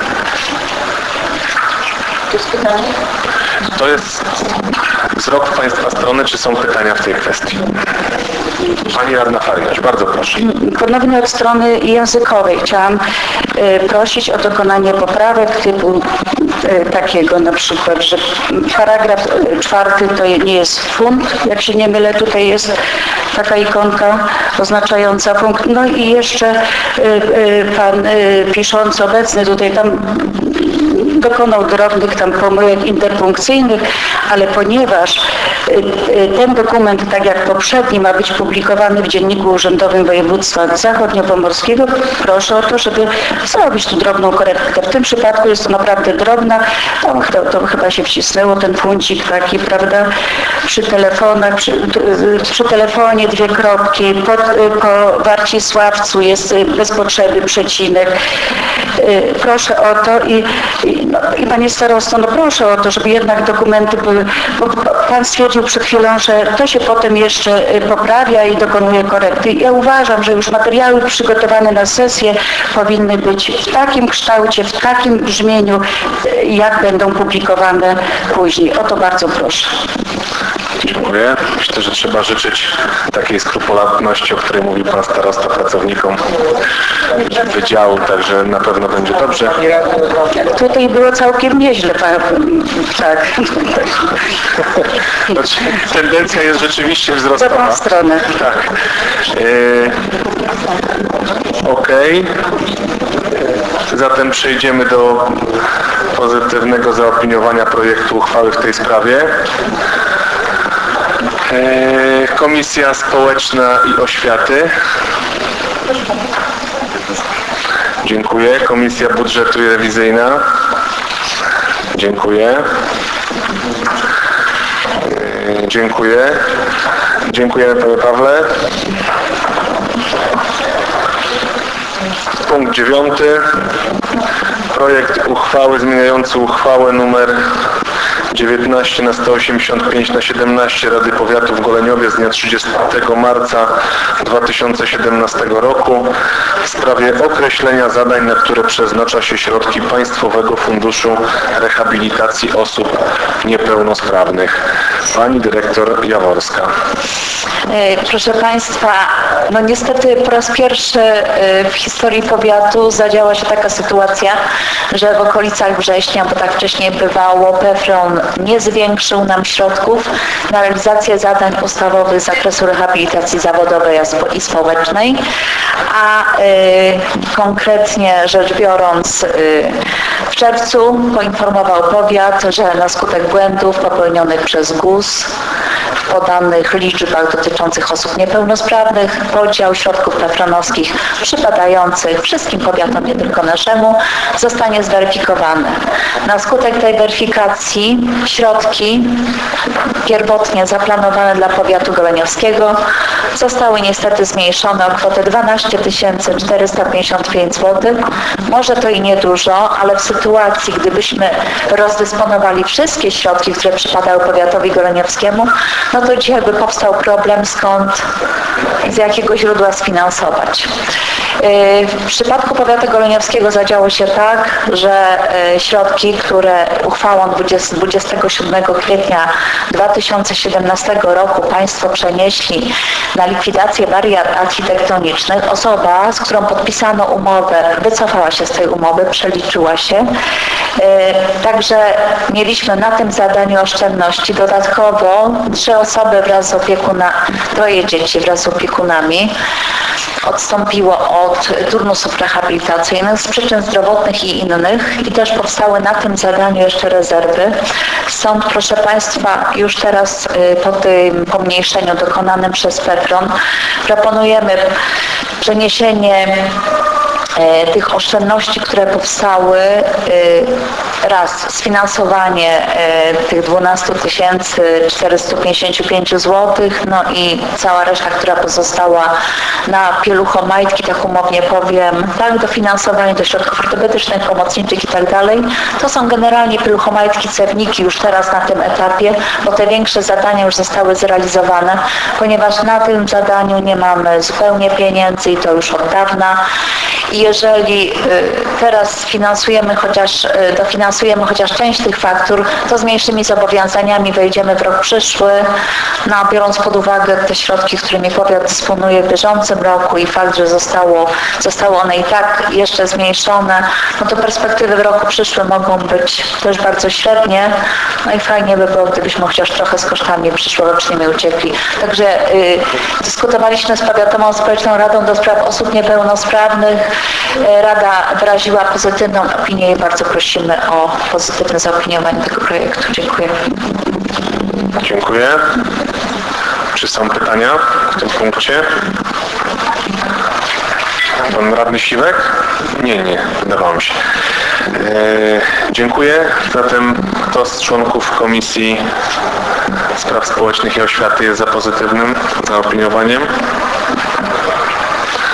To jest pytanie? To jest wzrok w Państwa strony, czy są pytania w tej kwestii? Pani radna Fariacz, bardzo proszę. Ponownie od strony językowej chciałam y, prosić o dokonanie poprawek typu y, takiego na przykład, że paragraf y, czwarty to nie jest funt, jak się nie mylę, tutaj jest taka ikonka oznaczająca punkt. No i jeszcze y, y, pan y, piszący obecny tutaj tam dokonał drobnych tam pomyłek interpunkcyjnych, ale ponieważ ten dokument, tak jak poprzedni, ma być publikowany w Dzienniku Urzędowym Województwa Zachodniopomorskiego, proszę o to, żeby zrobić tu drobną korektę. W tym przypadku jest to naprawdę drobna, to, to, to chyba się wcisnęło ten funcik taki, prawda, przy telefonach, przy, przy telefonie dwie kropki, po, po Warcisławcu jest bez potrzeby przecinek. Proszę o to i, i no, i Panie Starosto, no proszę o to, żeby jednak dokumenty były, bo Pan stwierdził przed chwilą, że to się potem jeszcze poprawia i dokonuje korekty. Ja uważam, że już materiały przygotowane na sesję powinny być w takim kształcie, w takim brzmieniu, jak będą publikowane później. O to bardzo proszę. Dziękuję. Myślę, że trzeba życzyć takiej skrupulatności, o której mówił Pan Starosta, pracownikom wydziału, także na pewno będzie dobrze. Tutaj było całkiem nieźle, tak. Tendencja jest rzeczywiście wzrostowa. W dobrą stronę. Tak. Yy, Okej. Okay. Zatem przejdziemy do pozytywnego zaopiniowania projektu uchwały w tej sprawie. Komisja Społeczna i Oświaty. Dziękuję. Komisja Budżetu i Rewizyjna. Dziękuję. Dziękuję. Dziękujemy Panie Pawle. Punkt dziewiąty. Projekt uchwały zmieniający uchwałę numer dziewiętnaście na sto osiemdziesiąt pięć na siedemnaście Rady Powiatu w Goleniowie z dnia trzydziestego marca dwa tysiące siedemnastego roku w sprawie określenia zadań, na które przeznacza się środki Państwowego Funduszu Rehabilitacji Osób Niepełnosprawnych. Pani dyrektor Jaworska. Proszę Państwa, no niestety po raz pierwszy w historii powiatu zadziała się taka sytuacja, że w okolicach września, bo tak wcześniej bywało, PFRON nie zwiększył nam środków na realizację zadań ustawowych z zakresu rehabilitacji zawodowej i społecznej, a y, konkretnie rzecz biorąc y, w czerwcu poinformował powiat, że na skutek błędów popełnionych przez GUS w podanych liczbach dotyczących osób niepełnosprawnych podział środków pefronowskich przypadających wszystkim powiatom, nie tylko naszemu, zostanie zweryfikowany. Na skutek tej weryfikacji środki pierwotnie zaplanowane dla powiatu goleniowskiego zostały niestety zmniejszone o kwotę dwanaście tysięcy czterysta pięćdziesiąt pięć złotych. Może to i niedużo, ale w sytuacji, gdybyśmy rozdysponowali wszystkie środki, które przypadały powiatowi goleniowskiemu, no to dzisiaj by powstał problem, skąd, z jakiego źródła sfinansować. W przypadku powiatu goleniowskiego zadziało się tak, że środki, które uchwałą dwudziestego siódmego kwietnia dwa tysiące siedemnastego roku Państwo przenieśli na likwidację barier architektonicznych, osoba, z którą podpisano umowę, wycofała się z tej umowy, przeliczyła się. Także mieliśmy na tym zadaniu oszczędności. Dodatkowo trzy osoby wraz z opiekunami, troje dzieci wraz z opiekunami odstąpiło od turnusów rehabilitacyjnych z przyczyn zdrowotnych i innych i też powstały na tym zadaniu jeszcze rezerwy. Stąd, proszę Państwa, już teraz po tym pomniejszeniu dokonanym przez PFRON proponujemy przeniesienie tych oszczędności, które powstały, raz sfinansowanie tych dwanaście tysięcy czterysta pięćdziesiąt pięć złotych, no i cała reszta, która pozostała na pieluchomajtki, tak umownie powiem, tak, dofinansowanie do środków ortopedycznych, pomocniczych i tak dalej. To są generalnie pieluchomajtki, cewniki już teraz na tym etapie, bo te większe zadania już zostały zrealizowane, ponieważ na tym zadaniu nie mamy zupełnie pieniędzy i to już od dawna. I jeżeli teraz finansujemy chociaż, dofinansujemy chociaż część tych faktur, to z mniejszymi zobowiązaniami wejdziemy w rok przyszły, no, biorąc pod uwagę te środki, którymi powiat dysponuje w bieżącym roku i fakt, że zostało, zostały one i tak jeszcze zmniejszone, no to perspektywy w roku przyszłym mogą być też bardzo średnie, no i fajnie by było, gdybyśmy chociaż trochę z kosztami przyszłorocznymi uciekli. Także y, dyskutowaliśmy z Powiatową Społeczną Radą do Spraw Osób Niepełnosprawnych. Rada wyraziła pozytywną opinię i bardzo prosimy o pozytywne zaopiniowanie tego projektu. Dziękuję. Dziękuję. Czy są pytania w tym punkcie? Pan radny Siwek? Nie, nie, wydawało mi się. Eee, dziękuję. Zatem kto z członków Komisji Spraw Społecznych i Oświaty jest za pozytywnym zaopiniowaniem?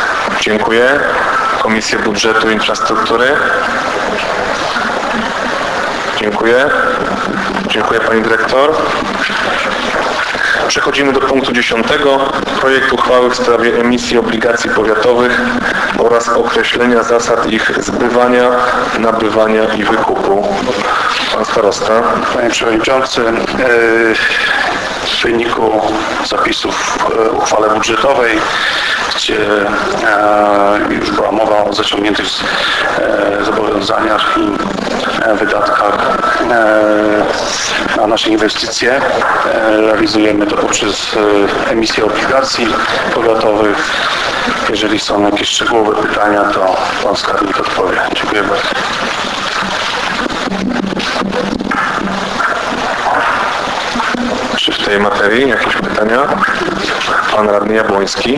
Dziękuję. Komisja Budżetu i Infrastruktury. Dziękuję. Dziękuję Pani Dyrektor. Przechodzimy do punktu dziesiątego. Projekt uchwały w sprawie emisji obligacji powiatowych oraz określenia zasad ich zbywania, nabywania i wykupu. Pan starosta. Panie Przewodniczący, w wyniku zapisów w uchwale budżetowej, gdzie już była mowa o zaciągniętych zobowiązaniach i wydatkach na nasze inwestycje, realizujemy to poprzez emisję obligacji powiatowych. Jeżeli są jakieś szczegółowe pytania, to Pan Skarbnik odpowie. Dziękuję bardzo. Czy w tej materii jakieś pytania? Pan Radny Jabłoński.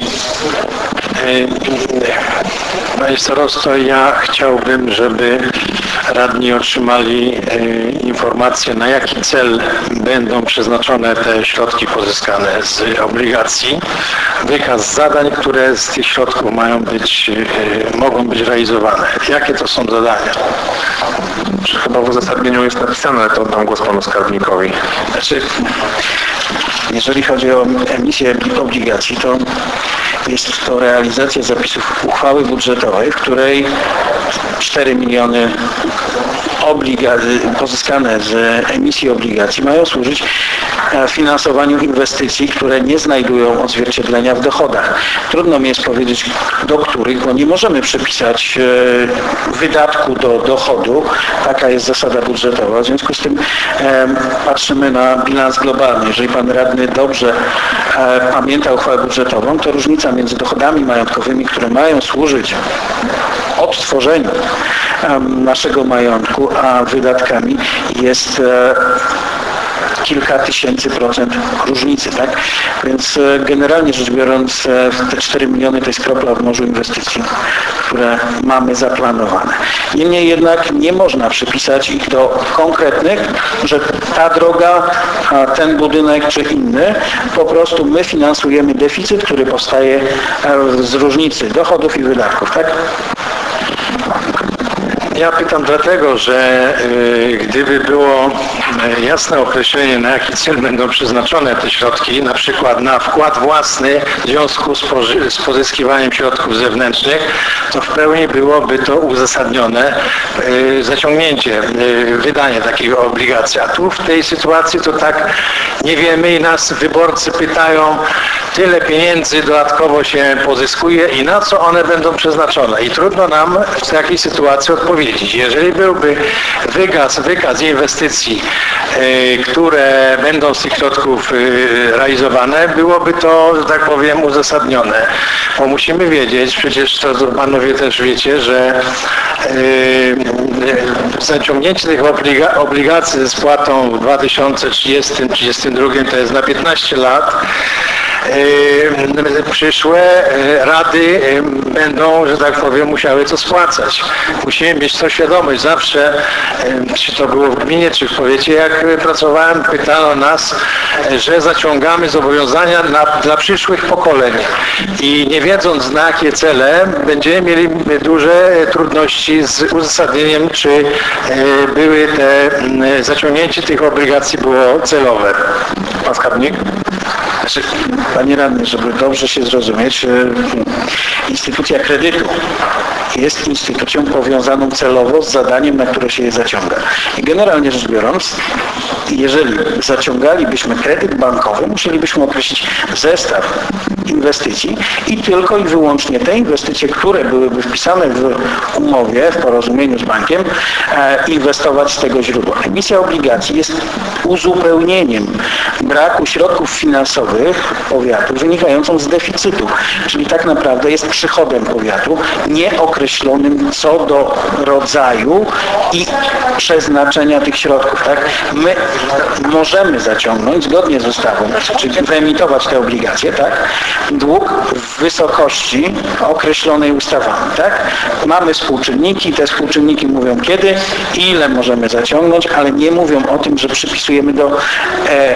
Panie starosto, ja chciałbym, żeby radni otrzymali informację, na jaki cel będą przeznaczone te środki pozyskane z obligacji, wykaz zadań, które z tych środków mają być, mogą być realizowane. Jakie to są zadania? Chyba w uzasadnieniu jest napisane, ale to oddam głos Panu Skarbnikowi. Znaczy, jeżeli chodzi o emisję obligacji, to jest to realizacja zapisów uchwały budżetowej, w której cztery miliony obliga- pozyskane z emisji obligacji mają służyć finansowaniu inwestycji, które nie znajdują odzwierciedlenia w dochodach. Trudno mi jest powiedzieć, do których, bo nie możemy przypisać wydatku do dochodu. Taka jest zasada budżetowa. W związku z tym patrzymy na bilans globalny. Jeżeli Pan Radny dobrze pamięta uchwałę budżetową, to różnica między dochodami majątkowymi, które mają służyć odtworzeniu naszego majątku, a wydatkami jest kilka tysięcy procent różnicy, tak? Więc generalnie rzecz biorąc, te cztery miliony to jest kropla w morzu inwestycji, które mamy zaplanowane. Niemniej jednak nie można przypisać ich do konkretnych, że ta droga, ten budynek czy inny, po prostu my finansujemy deficyt, który powstaje z różnicy dochodów i wydatków, tak? Ja pytam dlatego, że y, gdyby było y, jasne określenie, na jaki cel będą przeznaczone te środki, na przykład na wkład własny w związku z, poży- z pozyskiwaniem środków zewnętrznych, to w pełni byłoby to uzasadnione y, zaciągnięcie, y, wydanie takiej obligacji. A tu w tej sytuacji to tak nie wiemy i nas wyborcy pytają, tyle pieniędzy dodatkowo się pozyskuje i na co one będą przeznaczone. I trudno nam w takiej sytuacji odpowiedzieć. Jeżeli byłby wykaz, wykaz inwestycji, y, które będą z tych środków y, realizowane, byłoby to, że tak powiem, uzasadnione. Bo musimy wiedzieć, przecież to panowie też wiecie, że y, y, zaciągnięcie tych obliga- obligacji ze spłatą w dwa tysiące trzydziestym do trzydziestego drugiego to jest na piętnaście lat. Przyszłe rady będą, że tak powiem, musiały to spłacać. Musimy mieć to świadomość. Zawsze, czy to było w gminie, czy w powiecie, jak pracowałem, pytano nas, że zaciągamy zobowiązania na, dla przyszłych pokoleń. I nie wiedząc, na jakie cele, będziemy mieli duże trudności z uzasadnieniem, czy były te zaciągnięcie tych obligacji było celowe. Pan Skarbnik? Znaczy, Panie Radny, żeby dobrze się zrozumieć, instytucja kredytu jest instytucją powiązaną celowo z zadaniem, na które się je zaciąga. I generalnie rzecz biorąc, jeżeli zaciągalibyśmy kredyt bankowy, musielibyśmy określić zestaw inwestycji i tylko i wyłącznie te inwestycje, które byłyby wpisane w umowie, w porozumieniu z bankiem, inwestować z tego źródła. Emisja obligacji jest uzupełnieniem braku środków finansowych powiatu wynikającą z deficytu, czyli tak naprawdę jest przychodem powiatu nieokreślonym co do rodzaju i przeznaczenia tych środków. Tak? My możemy zaciągnąć zgodnie z ustawą, czyli wyemitować te obligacje, tak? Dług w wysokości określonej ustawami. Tak? Mamy współczynniki, te współczynniki mówią kiedy, ile możemy zaciągnąć, ale nie mówią o tym, że przypisujemy do e, emisji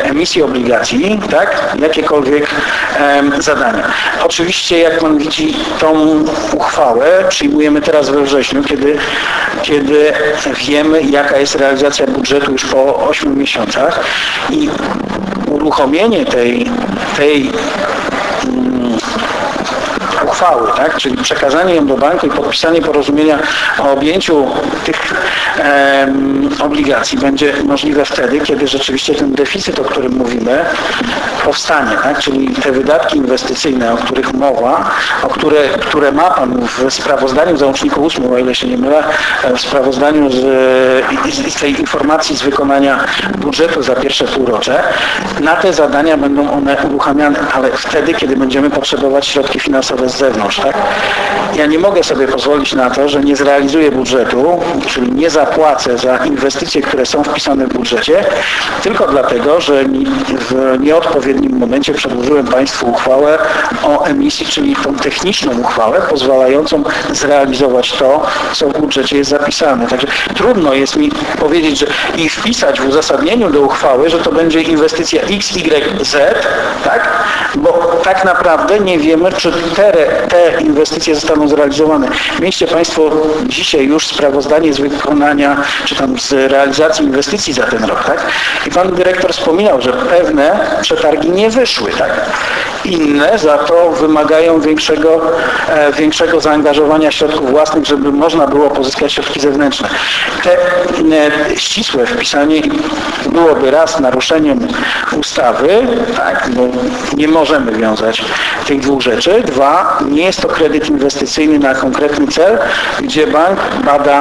obligacji, tak, jakiekolwiek em, zadania. Oczywiście, jak Pan widzi, tą uchwałę przyjmujemy teraz we wrześniu, kiedy, kiedy wiemy, jaka jest realizacja budżetu już po ośmiu miesiącach i uruchomienie tej, tej um, uchwały, tak? Czyli przekazanie ją do banku i podpisanie porozumienia o objęciu tych em, obligacji będzie możliwe wtedy, kiedy rzeczywiście ten deficyt, o którym mówimy, powstanie, tak? Czyli te wydatki inwestycyjne, o których mowa, o które, które ma Pan w sprawozdaniu w załączniku ósmym, o ile się nie mylę, w sprawozdaniu z, z, z tej informacji z wykonania budżetu za pierwsze półrocze, na te zadania będą one uruchamiane, ale wtedy, kiedy będziemy potrzebować środki finansowe z zewnątrz, tak? Ja nie mogę sobie pozwolić na to, że nie zrealizuję budżetu, czyli nie zapłacę za inwestycje, które są wpisane w budżecie, tylko dlatego, że w nieodpowiednim momencie przedłożyłem Państwu uchwałę o emisji, czyli tą techniczną uchwałę pozwalającą zrealizować to, co w budżecie jest zapisane. Także trudno jest mi powiedzieć, że i wpisać w uzasadnieniu do uchwały, że to będzie inwestycja X, Y, Z, tak? Bo tak naprawdę nie wiemy, czy te, te inwestycje zostaną zrealizowane. Mieliście Państwo dzisiaj już sprawozdanie z wykonania, czy tam z realizacji inwestycji za ten rok, tak? I Pan Dyrektor wspominał, że pewne przetargi nie wyszły, tak? Inne za to wymagają większego, e, większego zaangażowania środków własnych, żeby można było pozyskać środki zewnętrzne. Te e, ścisłe wpisanie byłoby raz naruszeniem ustawy, tak? Bo nie możemy wiązać tych dwóch rzeczy. Dwa, nie jest to kredyt inwestycyjny na konkretny cel, gdzie bank bada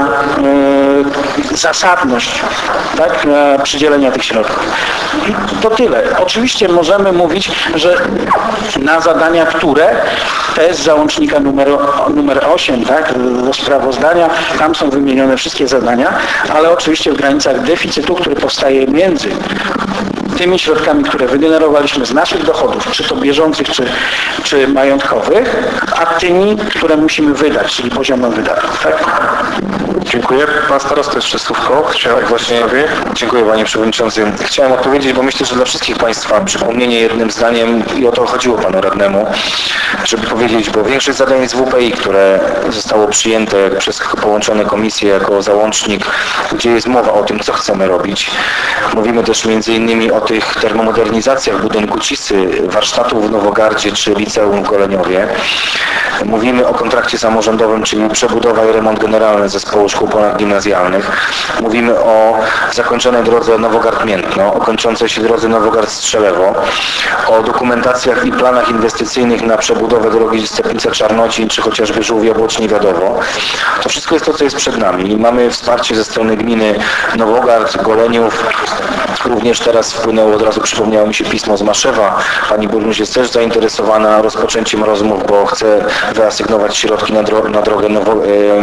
e, zasadność, tak? e, przydzielenia tych środków. I to tyle. Oczywiście możemy mówić, że na zadania, które te z załącznika numer, numer osiem, tak, do sprawozdania, tam są wymienione wszystkie zadania, ale oczywiście w granicach deficytu, który powstaje między tymi środkami, które wygenerowaliśmy z naszych dochodów, czy to bieżących, czy, czy majątkowych, a tymi, które musimy wydać, czyli poziomem wydatków. Tak? Dziękuję. Pan starosta jeszcze słówko. Chciałem właśnie... Dziękuję Panie Przewodniczący. Chciałem odpowiedzieć, bo myślę, że dla wszystkich Państwa przypomnienie jednym zdaniem i o to chodziło Panu Radnemu, żeby powiedzieć, bo większość zadań z W P I, które zostało przyjęte przez połączone komisje jako załącznik, gdzie jest mowa o tym, co chcemy robić. Mówimy też między innymi o tych termomodernizacjach budynku Cisy, warsztatów w Nowogardzie czy liceum w Goleniowie. Mówimy o kontrakcie samorządowym, czyli przebudowa i remont generalny zespołu szkół ponadgimnazjalnych. Mówimy o zakończonej drodze Nowogard-Miętno, o kończącej się drodze Nowogard-Strzelewo, o dokumentacjach i planach inwestycyjnych na przebudowę drogi Stepnica-Czarnocin, czy chociażby Żółwia-Bocznie-Wiadowo. To wszystko jest to, co jest przed nami. Mamy wsparcie ze strony gminy Nowogard, Goleniów. Również teraz wpłynęło, od razu przypomniało mi się pismo z Maszewa. Pani burmistrz jest też zainteresowana rozpoczęciem rozmów, bo chce wyasygnować środki na, dro na drogę Nowo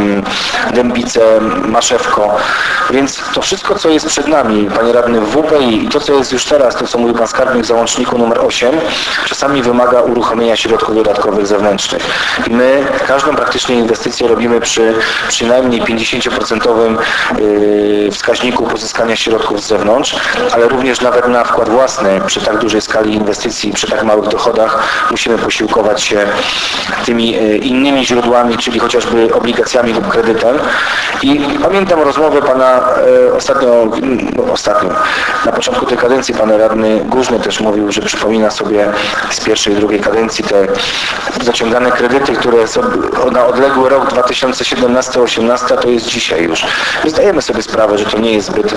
Dębice, Maszewko. Więc to wszystko, co jest przed nami, Panie Radny, w W P I i to, co jest już teraz, to co mówił Pan Skarbnik w załączniku numer osiem, czasami wymaga uruchomienia środków dodatkowych zewnętrznych. I my każdą praktycznie inwestycję robimy przy przynajmniej pięćdziesięcioprocentowym wskaźniku pozyskania środków z zewnątrz, ale również nawet na wkład własny przy tak dużej skali inwestycji, przy tak małych dochodach musimy posiłkować się tymi innymi źródłami, czyli chociażby obligacjami lub kredytem. I pamiętam rozmowę Pana e, ostatnio, no, ostatnio, na początku tej kadencji Pan Radny Górzny też mówił, że przypomina sobie z pierwszej i drugiej kadencji te zaciągane kredyty, które są na odległy rok dwa tysiące siedemnasty osiemnasty, to jest dzisiaj już. Zdajemy sobie sprawę, że to nie jest zbyt e,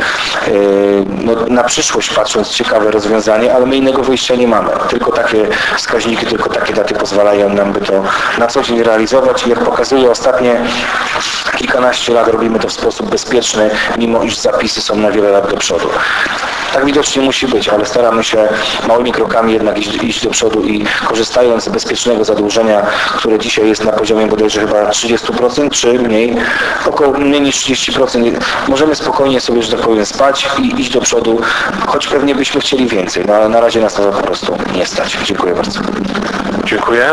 no, na przyszłość patrząc ciekawe rozwiązanie, ale my innego wyjścia nie mamy. Tylko takie wskaźniki, tylko takie daty pozwalają nam by to na co dzień realizować i jak pokazuje ostatnie kilkanaście lat robimy to w sposób bezpieczny, mimo iż zapisy są na wiele lat do przodu. Tak widocznie musi być, ale staramy się małymi krokami jednak iść, iść do przodu i korzystając z bezpiecznego zadłużenia, które dzisiaj jest na poziomie bodajże chyba trzydzieści procent, czy mniej, około mniej niż trzydzieści procent, możemy spokojnie sobie, że tak powiem, spać i iść do przodu, choć pewnie byśmy chcieli więcej, no ale na razie nas to po prostu nie stać. Dziękuję bardzo. Dziękuję.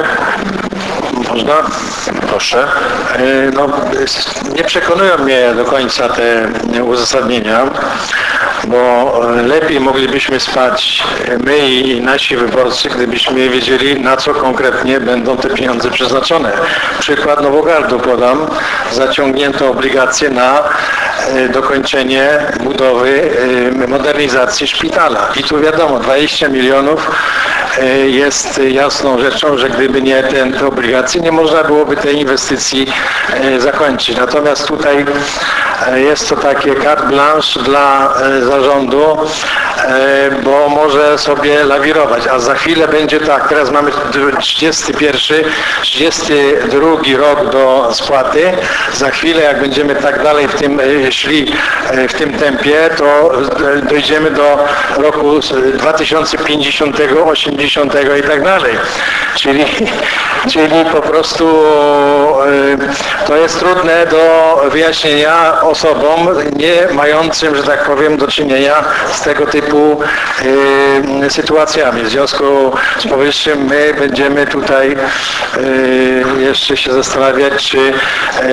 Można? Proszę. No, nie przekonują mnie do końca te uzasadnienia, bo lepiej moglibyśmy spać my i nasi wyborcy, gdybyśmy wiedzieli, na co konkretnie będą te pieniądze przeznaczone. Przykład Nowogardu podam. Zaciągnięto obligacje na dokończenie budowy, modernizacji szpitala. I tu wiadomo, dwadzieścia milionów jest jasną rzeczą, że gdyby nie ten, te obligacje, nie można byłoby tej inwestycji zakończyć. Natomiast tutaj jest to takie carte blanche dla zarządu, bo może sobie lawirować, a za chwilę będzie tak, teraz mamy trzydziesty pierwszy, trzydziesty drugi rok do spłaty, za chwilę jak będziemy tak dalej w tym szli, w tym tempie, to dojdziemy do roku dwa tysiące pięćdziesiątego, osiemdziesiątego i tak dalej. Czyli, czyli po prostu to jest trudne do wyjaśnienia osobom nie mającym, że tak powiem, do czynienia z tego typu y, sytuacjami. W związku z powyższym my będziemy tutaj y, jeszcze się zastanawiać, czy y,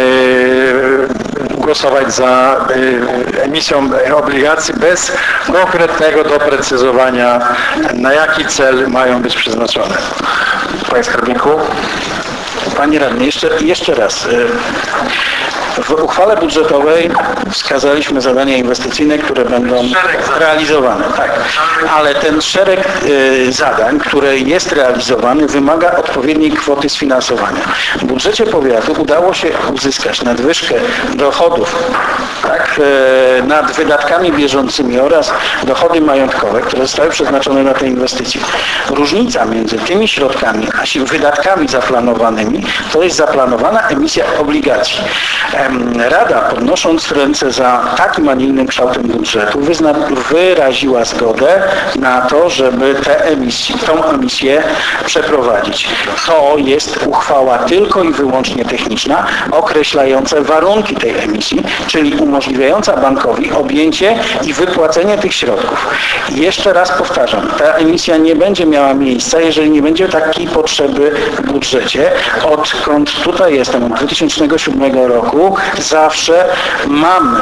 głosować za y, emisją obligacji bez konkretnego doprecyzowania, na jaki cel mają być przeznaczone. Panie Skarbniku. Panie Radny, jeszcze, jeszcze raz. W uchwale budżetowej wskazaliśmy zadania inwestycyjne, które będą realizowane. Tak. Ale ten szereg y, zadań, które jest realizowany, wymaga odpowiedniej kwoty sfinansowania. W budżecie powiatu udało się uzyskać nadwyżkę dochodów tak, y, nad wydatkami bieżącymi oraz dochody majątkowe, które zostały przeznaczone na te inwestycje. Różnica między tymi środkami a wydatkami zaplanowanymi to jest zaplanowana emisja obligacji. Rada, podnosząc ręce za takim, a nie innym kształtem budżetu, wyzna, wyraziła zgodę na to, żeby tę emisję, tą emisję przeprowadzić. To jest uchwała tylko i wyłącznie techniczna, określająca warunki tej emisji, czyli umożliwiająca bankowi objęcie i wypłacenie tych środków. I jeszcze raz powtarzam, ta emisja nie będzie miała miejsca, jeżeli nie będzie takiej potrzeby w budżecie. Odkąd tutaj jestem, od dwa tysiące siódmego roku, zawsze mamy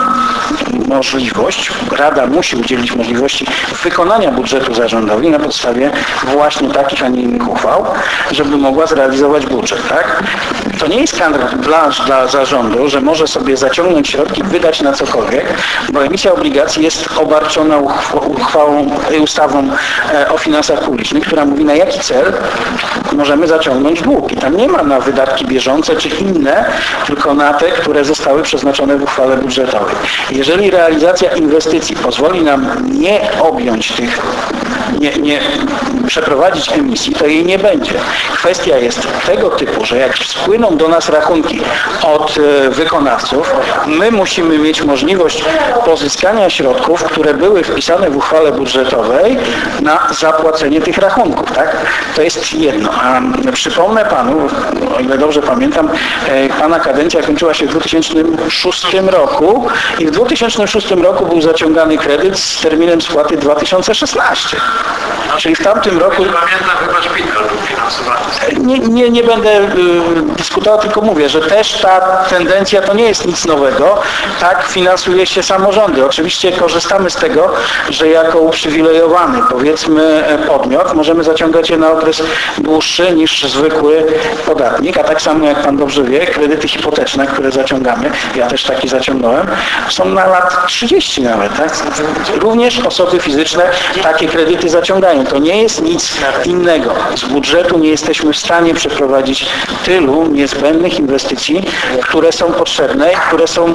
możliwość, Rada musi udzielić możliwości wykonania budżetu zarządowi na podstawie właśnie takich, a nie innych uchwał, żeby mogła zrealizować budżet. Tak? To nie jest carte blanche dla zarządu, że może sobie zaciągnąć środki, wydać na cokolwiek, bo emisja obligacji jest obarczona uchwałą, ustawą o finansach publicznych, która mówi, na jaki cel możemy zaciągnąć dług. I tam nie ma na wydatki bieżące czy inne, tylko na te, które zostały przeznaczone w uchwale budżetowej. Jeżeli realizacja inwestycji pozwoli nam nie objąć tych, nie, nie przeprowadzić emisji, to jej nie będzie. Kwestia jest tego typu, że jak spłyną do nas rachunki od wykonawców, my musimy mieć możliwość pozyskania środków, które były wpisane w uchwale budżetowej na zapłacenie tych rachunków. Tak? To jest jedno. A przypomnę Panu, o ile dobrze pamiętam, Pana kadencja kończyła się w dwa tysiące szóstym roku i w dwa tysiące szóstym roku był zaciągany kredyt z terminem spłaty dwa tysiące szesnasty. Czyli w tamtym roku... Pamiętam, chyba szpital był finansowany. Nie, nie, nie będę y, dyskutował, tylko mówię, że też ta tendencja to nie jest nic nowego. Tak finansuje się samorządy. Oczywiście korzystamy z tego, że jako uprzywilejowany, powiedzmy, podmiot możemy zaciągać je na okres dłuższy niż zwykły podatnik, a tak samo jak Pan dobrze wie, kredyty hipoteczne, które zaciągamy, ja też taki zaciągnąłem, są na lat trzydzieści nawet. Tak? Również osoby fizyczne takie kredyty zaciągają. To nie jest nic innego. Z budżetu nie jesteśmy w stanie przeprowadzić tylu niezbędnych inwestycji, które są potrzebne i które są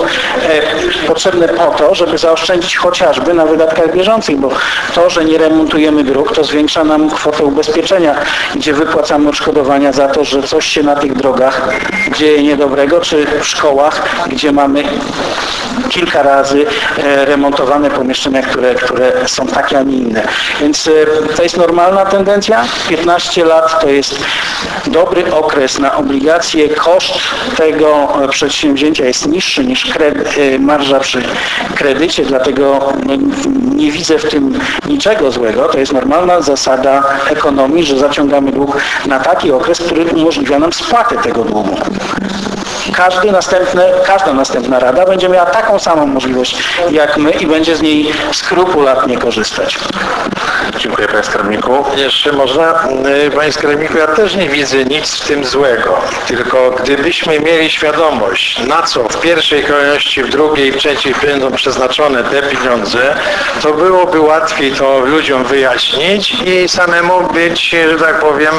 e, potrzebne po to, żeby zaoszczędzić chociażby na wydatkach bieżących, bo to, że nie remontujemy dróg, to zwiększa nam kwotę ubezpieczenia, gdzie wypłacamy odszkodowania za to, że coś się na tych drogach dzieje niedobrego, czy w szkołach, gdzie mamy kilka razy e, remontowane pomieszczenia, które, które są takie, a nie inne. Więc to jest normalna tendencja. piętnaście lat to jest dobry okres na obligacje. Koszt tego przedsięwzięcia jest niższy niż kredy, marża przy kredycie, dlatego nie widzę w tym niczego złego. To jest normalna zasada ekonomii, że zaciągamy dług na taki okres, który umożliwia nam spłatę tego długu. Każdy następny, każda następna rada będzie miała taką samą możliwość jak my i będzie z niej skrupulatnie korzystać. Dziękuję Panie Skarbniku. Jeszcze można, Panie Skarbniku, ja też nie widzę nic w tym złego, tylko gdybyśmy mieli świadomość, na co w pierwszej kolejności, w drugiej, w trzeciej będą przeznaczone te pieniądze, to byłoby łatwiej to ludziom wyjaśnić i samemu być, że tak powiem,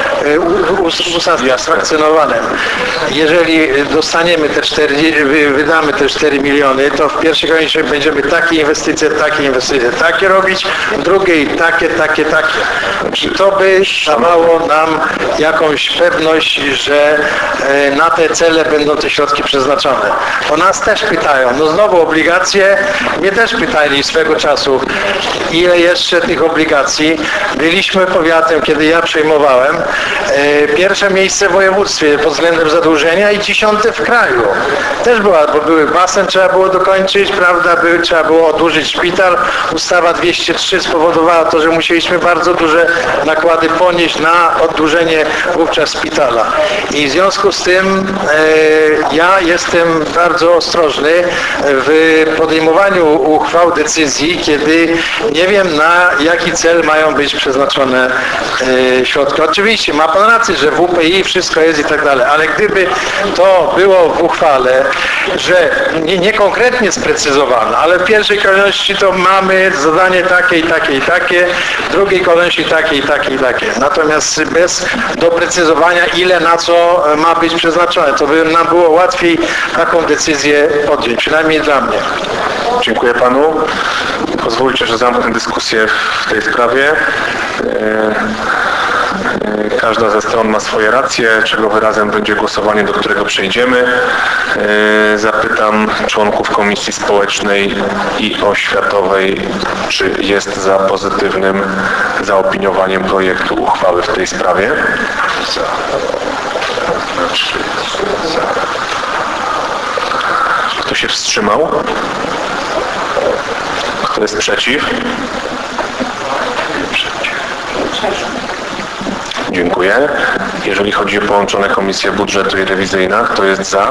usatysfakcjonowanym. Jeżeli dostaniemy te cztery, wydamy te cztery miliony, to w pierwszej kolejności będziemy takie inwestycje, takie inwestycje, takie robić, w drugiej takie, takie, takie. I to by dawało nam jakąś pewność, że na te cele będą te środki przeznaczone. Bo nas też pytają, no znowu obligacje, mnie też pytali swego czasu, ile jeszcze tych obligacji. Byliśmy powiatem, kiedy ja przejmowałem, pierwsze miejsce w województwie pod względem zadłużenia i dziesiąte w kraju. Też była, bo były basen, trzeba było dokończyć, prawda, były, trzeba było odłożyć szpital. Ustawa dwieście trzy spowodowała to, że musieliśmy bardzo duże nakłady ponieść na oddłużenie wówczas szpitala. I w związku z tym e, ja jestem bardzo ostrożny w podejmowaniu uchwał, decyzji, kiedy nie wiem, na jaki cel mają być przeznaczone e, środki. Oczywiście ma Pan rację, że W P I wszystko jest i tak dalej, ale gdyby to było w uchwale, że nie, nie konkretnie sprecyzowane, ale w pierwszej kolejności to mamy zadanie takie i takie i takie, w drugiej kolejności takie i takie i takie. Natomiast bez doprecyzowania, ile na co ma być przeznaczone, to by nam było łatwiej taką decyzję podjąć, przynajmniej dla mnie. Dziękuję Panu. Pozwólcie, że zamknę dyskusję w tej sprawie. Każda ze stron ma swoje racje, czego wyrazem będzie głosowanie, do którego przejdziemy. Zapytam członków Komisji Społecznej i Oświatowej, czy jest za pozytywnym zaopiniowaniem projektu uchwały w tej sprawie. Kto się wstrzymał? Kto jest przeciw? Dziękuję. Jeżeli chodzi o połączone Komisje Budżetu i Rewizyjna, kto jest za?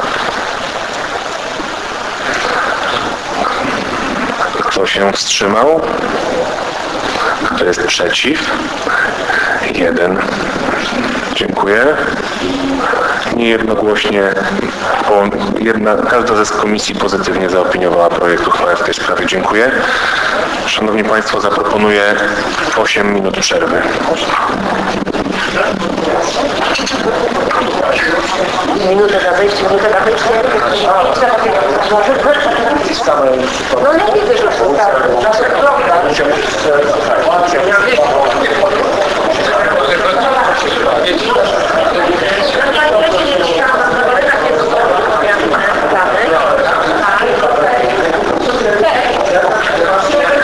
Kto się wstrzymał? Kto jest przeciw? Jeden. Dziękuję. Niejednogłośnie, jedna, każda ze komisji pozytywnie zaopiniowała projekt uchwały w tej sprawie. Dziękuję. Szanowni Państwo, zaproponuję osiem minut przerwy. Minutę na wejście, minutę na wejście. No lepiej wyrzucić.